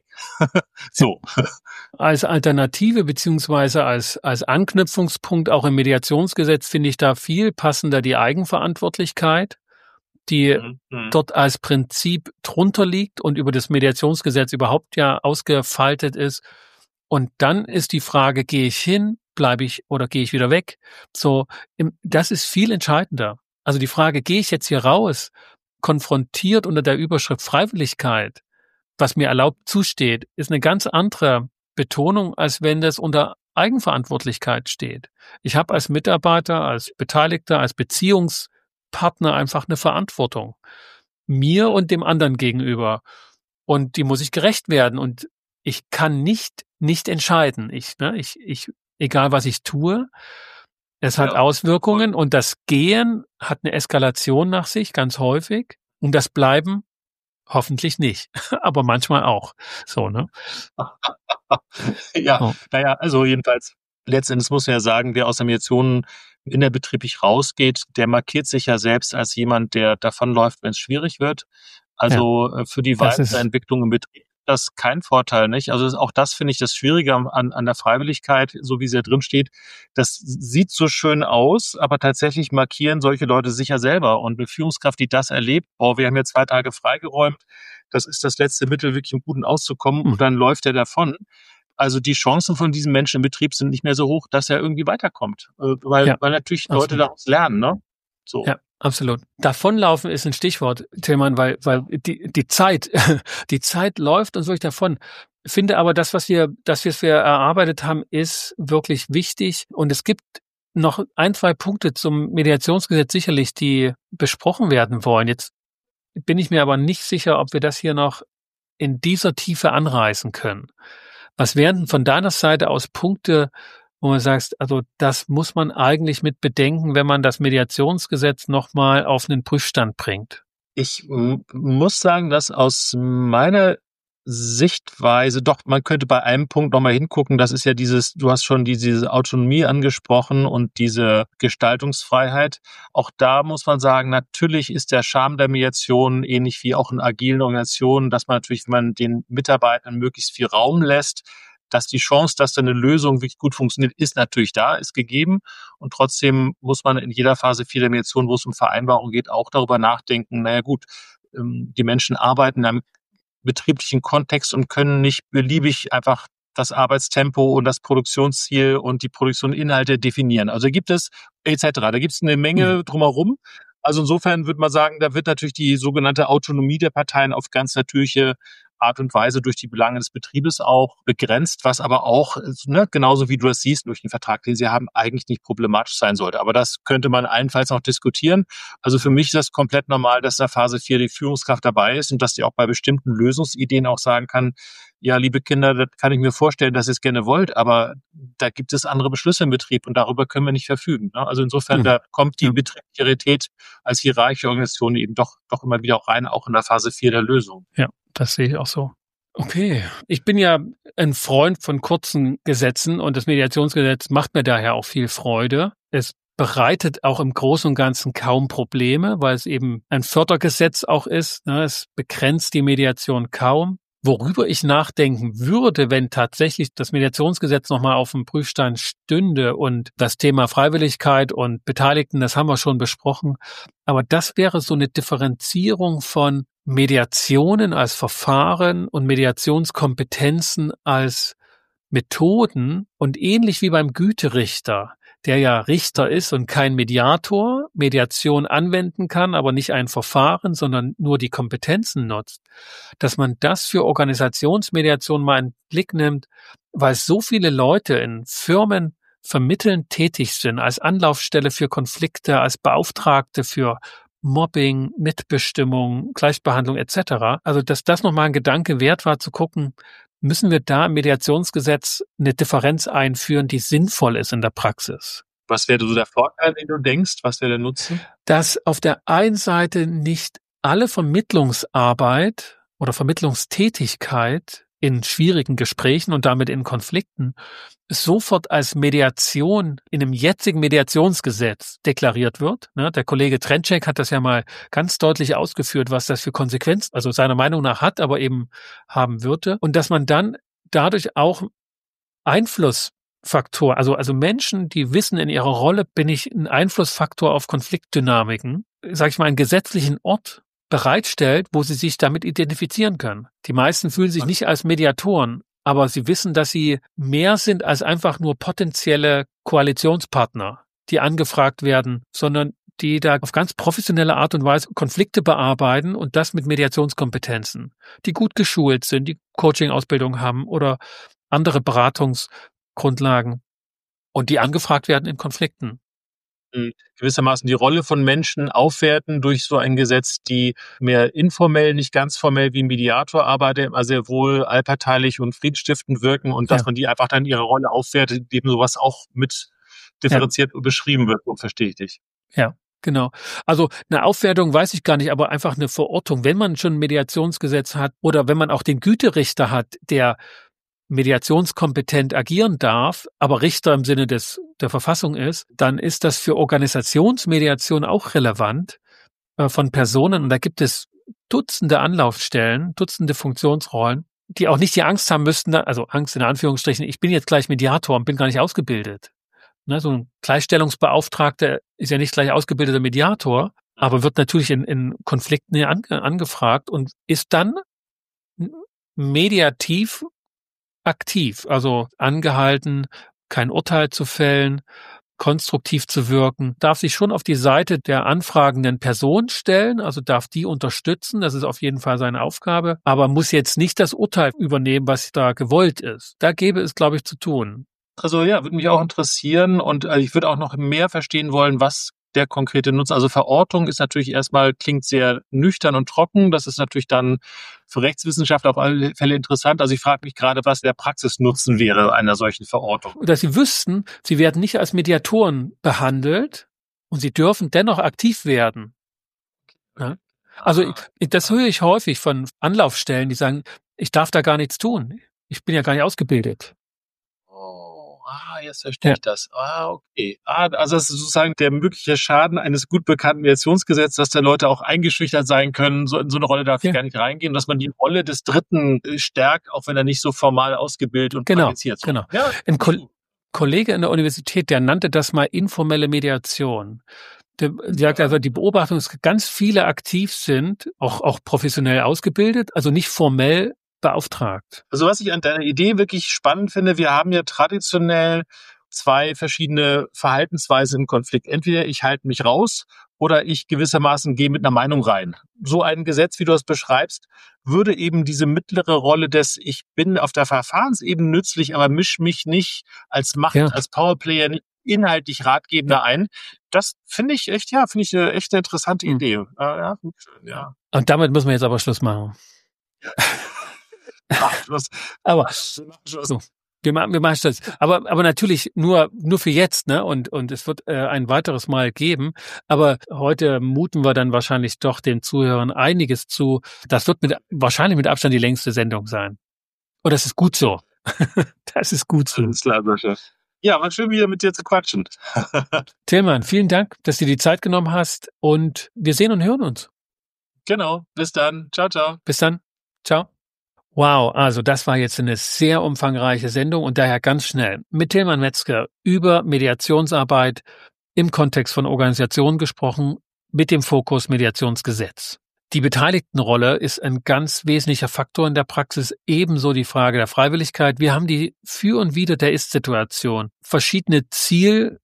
Speaker 1: So.
Speaker 2: Als Alternative beziehungsweise als Anknüpfungspunkt auch im Mediationsgesetz finde ich da viel passender die Eigenverantwortlichkeit, die dort als Prinzip drunter liegt und über das Mediationsgesetz überhaupt ja ausgefaltet ist. Und dann ist die Frage, gehe ich hin, bleibe ich oder gehe ich wieder weg? Das ist viel entscheidender. Also die Frage, gehe ich jetzt hier raus, konfrontiert unter der Überschrift Freiwilligkeit, was mir erlaubt zusteht, ist eine ganz andere Betonung, als wenn das unter Eigenverantwortlichkeit steht. Ich habe als Mitarbeiter, als Beteiligter, als Beziehungspartner einfach eine Verantwortung. Mir und dem anderen gegenüber. Und die muss ich gerecht werden. Und ich kann nicht entscheiden. Egal was ich tue, es hat Auswirkungen und das Gehen hat eine Eskalation nach sich, ganz häufig. Und das Bleiben hoffentlich nicht, aber manchmal auch. So, ne?
Speaker 1: Naja, also jedenfalls, letztendlich muss man ja sagen, wer aus der Mediation innerbetrieblich rausgeht, der markiert sich ja selbst als jemand, der davonläuft, wenn es schwierig wird. Also für die weitere Entwicklung im Betrieb das ist kein Vorteil, nicht? Also auch das finde ich das Schwierige an der Freiwilligkeit, so wie sie da drin steht. Das sieht so schön aus, aber tatsächlich markieren solche Leute sich ja selber. Und eine Führungskraft, die das erlebt, wir haben ja 2 Tage freigeräumt, das ist das letzte Mittel, wirklich im Guten auszukommen und dann läuft er davon. Also die Chancen von diesem Menschen im Betrieb sind nicht mehr so hoch, dass er irgendwie weiterkommt. Weil natürlich Leute daraus lernen, ne? So.
Speaker 2: Ja, absolut. Davonlaufen ist ein Stichwort, Tillmann, weil die Zeit, die Zeit läuft uns wirklich davon. Ich finde aber, das, was wir erarbeitet haben, ist wirklich wichtig. Und es gibt noch 1, 2 Punkte zum Mediationsgesetz sicherlich, die besprochen werden wollen. Jetzt bin ich mir aber nicht sicher, ob wir das hier noch in dieser Tiefe anreißen können. Was wären von deiner Seite aus Punkte, wo man sagst, also das muss man eigentlich mit bedenken, wenn man das Mediationsgesetz nochmal auf einen Prüfstand bringt?
Speaker 1: Ich muss sagen, dass aus meiner Sichtweise, doch, man könnte bei einem Punkt nochmal hingucken, das ist ja du hast schon diese Autonomie angesprochen und diese Gestaltungsfreiheit. Auch da muss man sagen, natürlich ist der Charme der Mediation ähnlich wie auch in agilen Organisationen, dass man natürlich, wenn man den Mitarbeitern möglichst viel Raum lässt, dass die Chance, dass da eine Lösung wirklich gut funktioniert, ist natürlich da, ist gegeben. Und trotzdem muss man in jeder Phase 4 der Mediation, wo es um Vereinbarung geht, auch darüber nachdenken, naja gut, die Menschen arbeiten in einem betrieblichen Kontext und können nicht beliebig einfach das Arbeitstempo und das Produktionsziel und die Produktionsinhalte definieren. Also gibt es etc. Da gibt es eine Menge drumherum. Also insofern würde man sagen, da wird natürlich die sogenannte Autonomie der Parteien auf ganz natürliche Art und Weise durch die Belange des Betriebes auch begrenzt, was aber auch, genauso wie du das siehst, durch den Vertrag, den sie haben, eigentlich nicht problematisch sein sollte. Aber das könnte man allenfalls noch diskutieren. Also für mich ist das komplett normal, dass in der Phase 4 die Führungskraft dabei ist und dass die auch bei bestimmten Lösungsideen auch sagen kann, ja, liebe Kinder, das kann ich mir vorstellen, dass ihr es gerne wollt, aber da gibt es andere Beschlüsse im Betrieb und darüber können wir nicht verfügen. Also insofern, da kommt die Betriebsität als hierarchische Organisation eben doch immer wieder auch rein, auch in der Phase 4 der Lösung.
Speaker 2: Ja, das sehe ich auch so. Okay. Ich bin ja ein Freund von kurzen Gesetzen und das Mediationsgesetz macht mir daher auch viel Freude. Es bereitet auch im Großen und Ganzen kaum Probleme, weil es eben ein Fördergesetz auch ist. Es begrenzt die Mediation kaum. Worüber ich nachdenken würde, wenn tatsächlich das Mediationsgesetz nochmal auf dem Prüfstein stünde und das Thema Freiwilligkeit und Beteiligten, das haben wir schon besprochen. Aber das wäre so eine Differenzierung von Mediationen als Verfahren und Mediationskompetenzen als Methoden und ähnlich wie beim Güterichter, der ja Richter ist und kein Mediator, Mediation anwenden kann, aber nicht ein Verfahren, sondern nur die Kompetenzen nutzt, dass man das für Organisationsmediation mal in den Blick nimmt, weil so viele Leute in Firmen vermittelnd tätig sind, als Anlaufstelle für Konflikte, als Beauftragte für Mobbing, Mitbestimmung, Gleichbehandlung etc. Also, dass das nochmal ein Gedanke wert war, zu gucken, müssen wir da im Mediationsgesetz eine Differenz einführen, die sinnvoll ist in der Praxis.
Speaker 1: Was wäre so der Vorteil, den du denkst? Was wäre der Nutzen?
Speaker 2: Dass auf der einen Seite nicht alle Vermittlungsarbeit oder Vermittlungstätigkeit in schwierigen Gesprächen und damit in Konflikten sofort als Mediation in einem jetzigen Mediationsgesetz deklariert wird. Der Kollege Trenček hat das ja mal ganz deutlich ausgeführt, was das für Konsequenzen, also seiner Meinung nach hat, aber eben haben würde. Und dass man dann dadurch auch Einflussfaktor, also Menschen, die wissen, in ihrer Rolle bin ich ein Einflussfaktor auf Konfliktdynamiken, sage ich mal, einen gesetzlichen Ort bereitstellt, wo sie sich damit identifizieren können. Die meisten fühlen sich nicht als Mediatoren, aber sie wissen, dass sie mehr sind als einfach nur potenzielle Koalitionspartner, die angefragt werden, sondern die da auf ganz professionelle Art und Weise Konflikte bearbeiten und das mit Mediationskompetenzen, die gut geschult sind, die Coaching-Ausbildung haben oder andere Beratungsgrundlagen und die angefragt werden in Konflikten.
Speaker 1: Gewissermaßen die Rolle von Menschen aufwerten durch so ein Gesetz, die mehr informell, nicht ganz formell wie ein Mediator arbeiten, aber sehr wohl allparteilich und friedensstiftend wirken und dass man die einfach dann ihre Rolle aufwertet, indem sowas auch mit differenziert beschrieben wird, so verstehe ich dich.
Speaker 2: Ja, genau. Also eine Aufwertung weiß ich gar nicht, aber einfach eine Verortung. Wenn man schon ein Mediationsgesetz hat oder wenn man auch den Güterichter hat, der mediationskompetent agieren darf, aber Richter im Sinne der Verfassung ist, dann ist das für Organisationsmediation auch relevant von Personen. Und da gibt es Dutzende Anlaufstellen, Dutzende Funktionsrollen, die auch nicht die Angst haben müssten, also Angst in Anführungsstrichen, ich bin jetzt gleich Mediator und bin gar nicht ausgebildet. So ein Gleichstellungsbeauftragter ist ja nicht gleich ausgebildeter Mediator, aber wird natürlich in Konflikten angefragt und ist dann mediativ aktiv, also angehalten, kein Urteil zu fällen, konstruktiv zu wirken, darf sich schon auf die Seite der anfragenden Person stellen, also darf die unterstützen, das ist auf jeden Fall seine Aufgabe, aber muss jetzt nicht das Urteil übernehmen, was da gewollt ist. Da gäbe es, glaube ich, zu tun.
Speaker 1: Also ja, würde mich auch interessieren und ich würde auch noch mehr verstehen wollen, was der konkrete Nutzen. Also Verortung ist natürlich klingt sehr nüchtern und trocken. Das ist natürlich dann für Rechtswissenschaftler auf alle Fälle interessant. Also ich frage mich gerade, was der Praxisnutzen wäre einer solchen Verortung.
Speaker 2: Dass sie wüssten, sie werden nicht als Mediatoren behandelt und sie dürfen dennoch aktiv werden. Ja? Also das höre ich häufig von Anlaufstellen, die sagen, ich darf da gar nichts tun. Ich bin ja gar nicht ausgebildet.
Speaker 1: Jetzt verstehe ich das. Okay. Also das ist sozusagen der mögliche Schaden eines gut bekannten Mediationsgesetzes, dass da Leute auch eingeschüchtert sein können, in so eine Rolle darf ich gar nicht reingehen, dass man die Rolle des Dritten stärkt, auch wenn er nicht so formal ausgebildet und praktiziert.
Speaker 2: Genau. Ja. Ein Kollege in der Universität, der nannte das mal informelle Mediation. Der sagt also, die Beobachtung ist, ganz viele aktiv sind, auch professionell ausgebildet, also nicht formell beauftragt?
Speaker 1: Also was ich an deiner Idee wirklich spannend finde, wir haben ja traditionell 2 verschiedene Verhaltensweisen im Konflikt. Entweder ich halte mich raus oder ich gewissermaßen gehe mit einer Meinung rein. So ein Gesetz, wie du es beschreibst, würde eben diese mittlere Rolle des ich bin auf der Verfahrensebene nützlich, aber misch mich nicht als Macht, als Powerplayer, nicht inhaltlich Ratgeber ein. Das finde ich echt, finde ich eine echt interessante Idee. Ja, gut, ja.
Speaker 2: Und damit müssen wir jetzt aber Schluss machen. Aber so. Wir machen Schluss. Aber natürlich nur für jetzt, ne? Und es wird ein weiteres Mal geben. Aber heute muten wir dann wahrscheinlich doch den Zuhörern einiges zu. Das wird wahrscheinlich mit Abstand die längste Sendung sein. Und das ist gut so. Das ist gut so.
Speaker 1: Alles klar, Sascha. Ja, war schön, wieder mit dir zu quatschen.
Speaker 2: Tillmann, vielen Dank, dass du dir die Zeit genommen hast. Und wir sehen und hören uns.
Speaker 1: Genau. Bis dann. Ciao, ciao.
Speaker 2: Bis dann. Ciao. Wow, also das war jetzt eine sehr umfangreiche Sendung und daher ganz schnell mit Tillmann Metzger über Mediationsarbeit im Kontext von Organisationen gesprochen, mit dem Fokus Mediationsgesetz. Die Beteiligtenrolle ist ein ganz wesentlicher Faktor in der Praxis, ebenso die Frage der Freiwilligkeit. Wir haben die Für und Wider der Ist-Situation, verschiedene Zielorte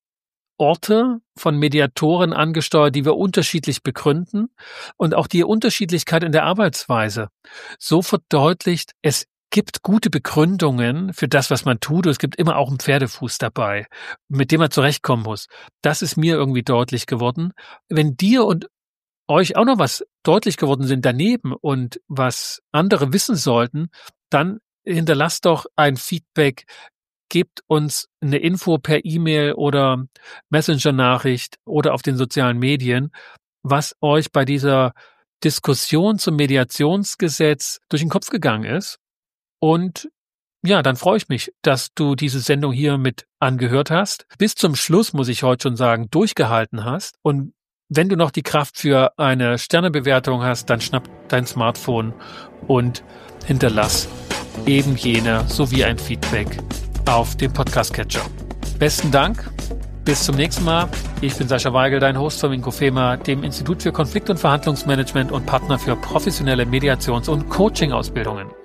Speaker 2: von Mediatoren angesteuert, die wir unterschiedlich begründen und auch die Unterschiedlichkeit in der Arbeitsweise. So verdeutlicht, es gibt gute Begründungen für das, was man tut. Und es gibt immer auch einen Pferdefuß dabei, mit dem man zurechtkommen muss. Das ist mir irgendwie deutlich geworden. Wenn dir und euch auch noch was deutlich geworden sind daneben und was andere wissen sollten, dann hinterlasst doch ein Feedback, gebt uns eine Info per E-Mail oder Messenger-Nachricht oder auf den sozialen Medien, was euch bei dieser Diskussion zum Mediationsgesetz durch den Kopf gegangen ist. Und ja, dann freue ich mich, dass du diese Sendung hier mit angehört hast. Bis zum Schluss, muss ich heute schon sagen, durchgehalten hast. Und wenn du noch die Kraft für eine Sternebewertung hast, dann schnapp dein Smartphone und hinterlass eben jene sowie ein Feedback auf dem Podcast-Catcher. Besten Dank. Bis zum nächsten Mal. Ich bin Sascha Weigel, dein Host vom Inkofema, dem Institut für Konflikt- und Verhandlungsmanagement und Partner für professionelle Mediations- und Coaching-Ausbildungen.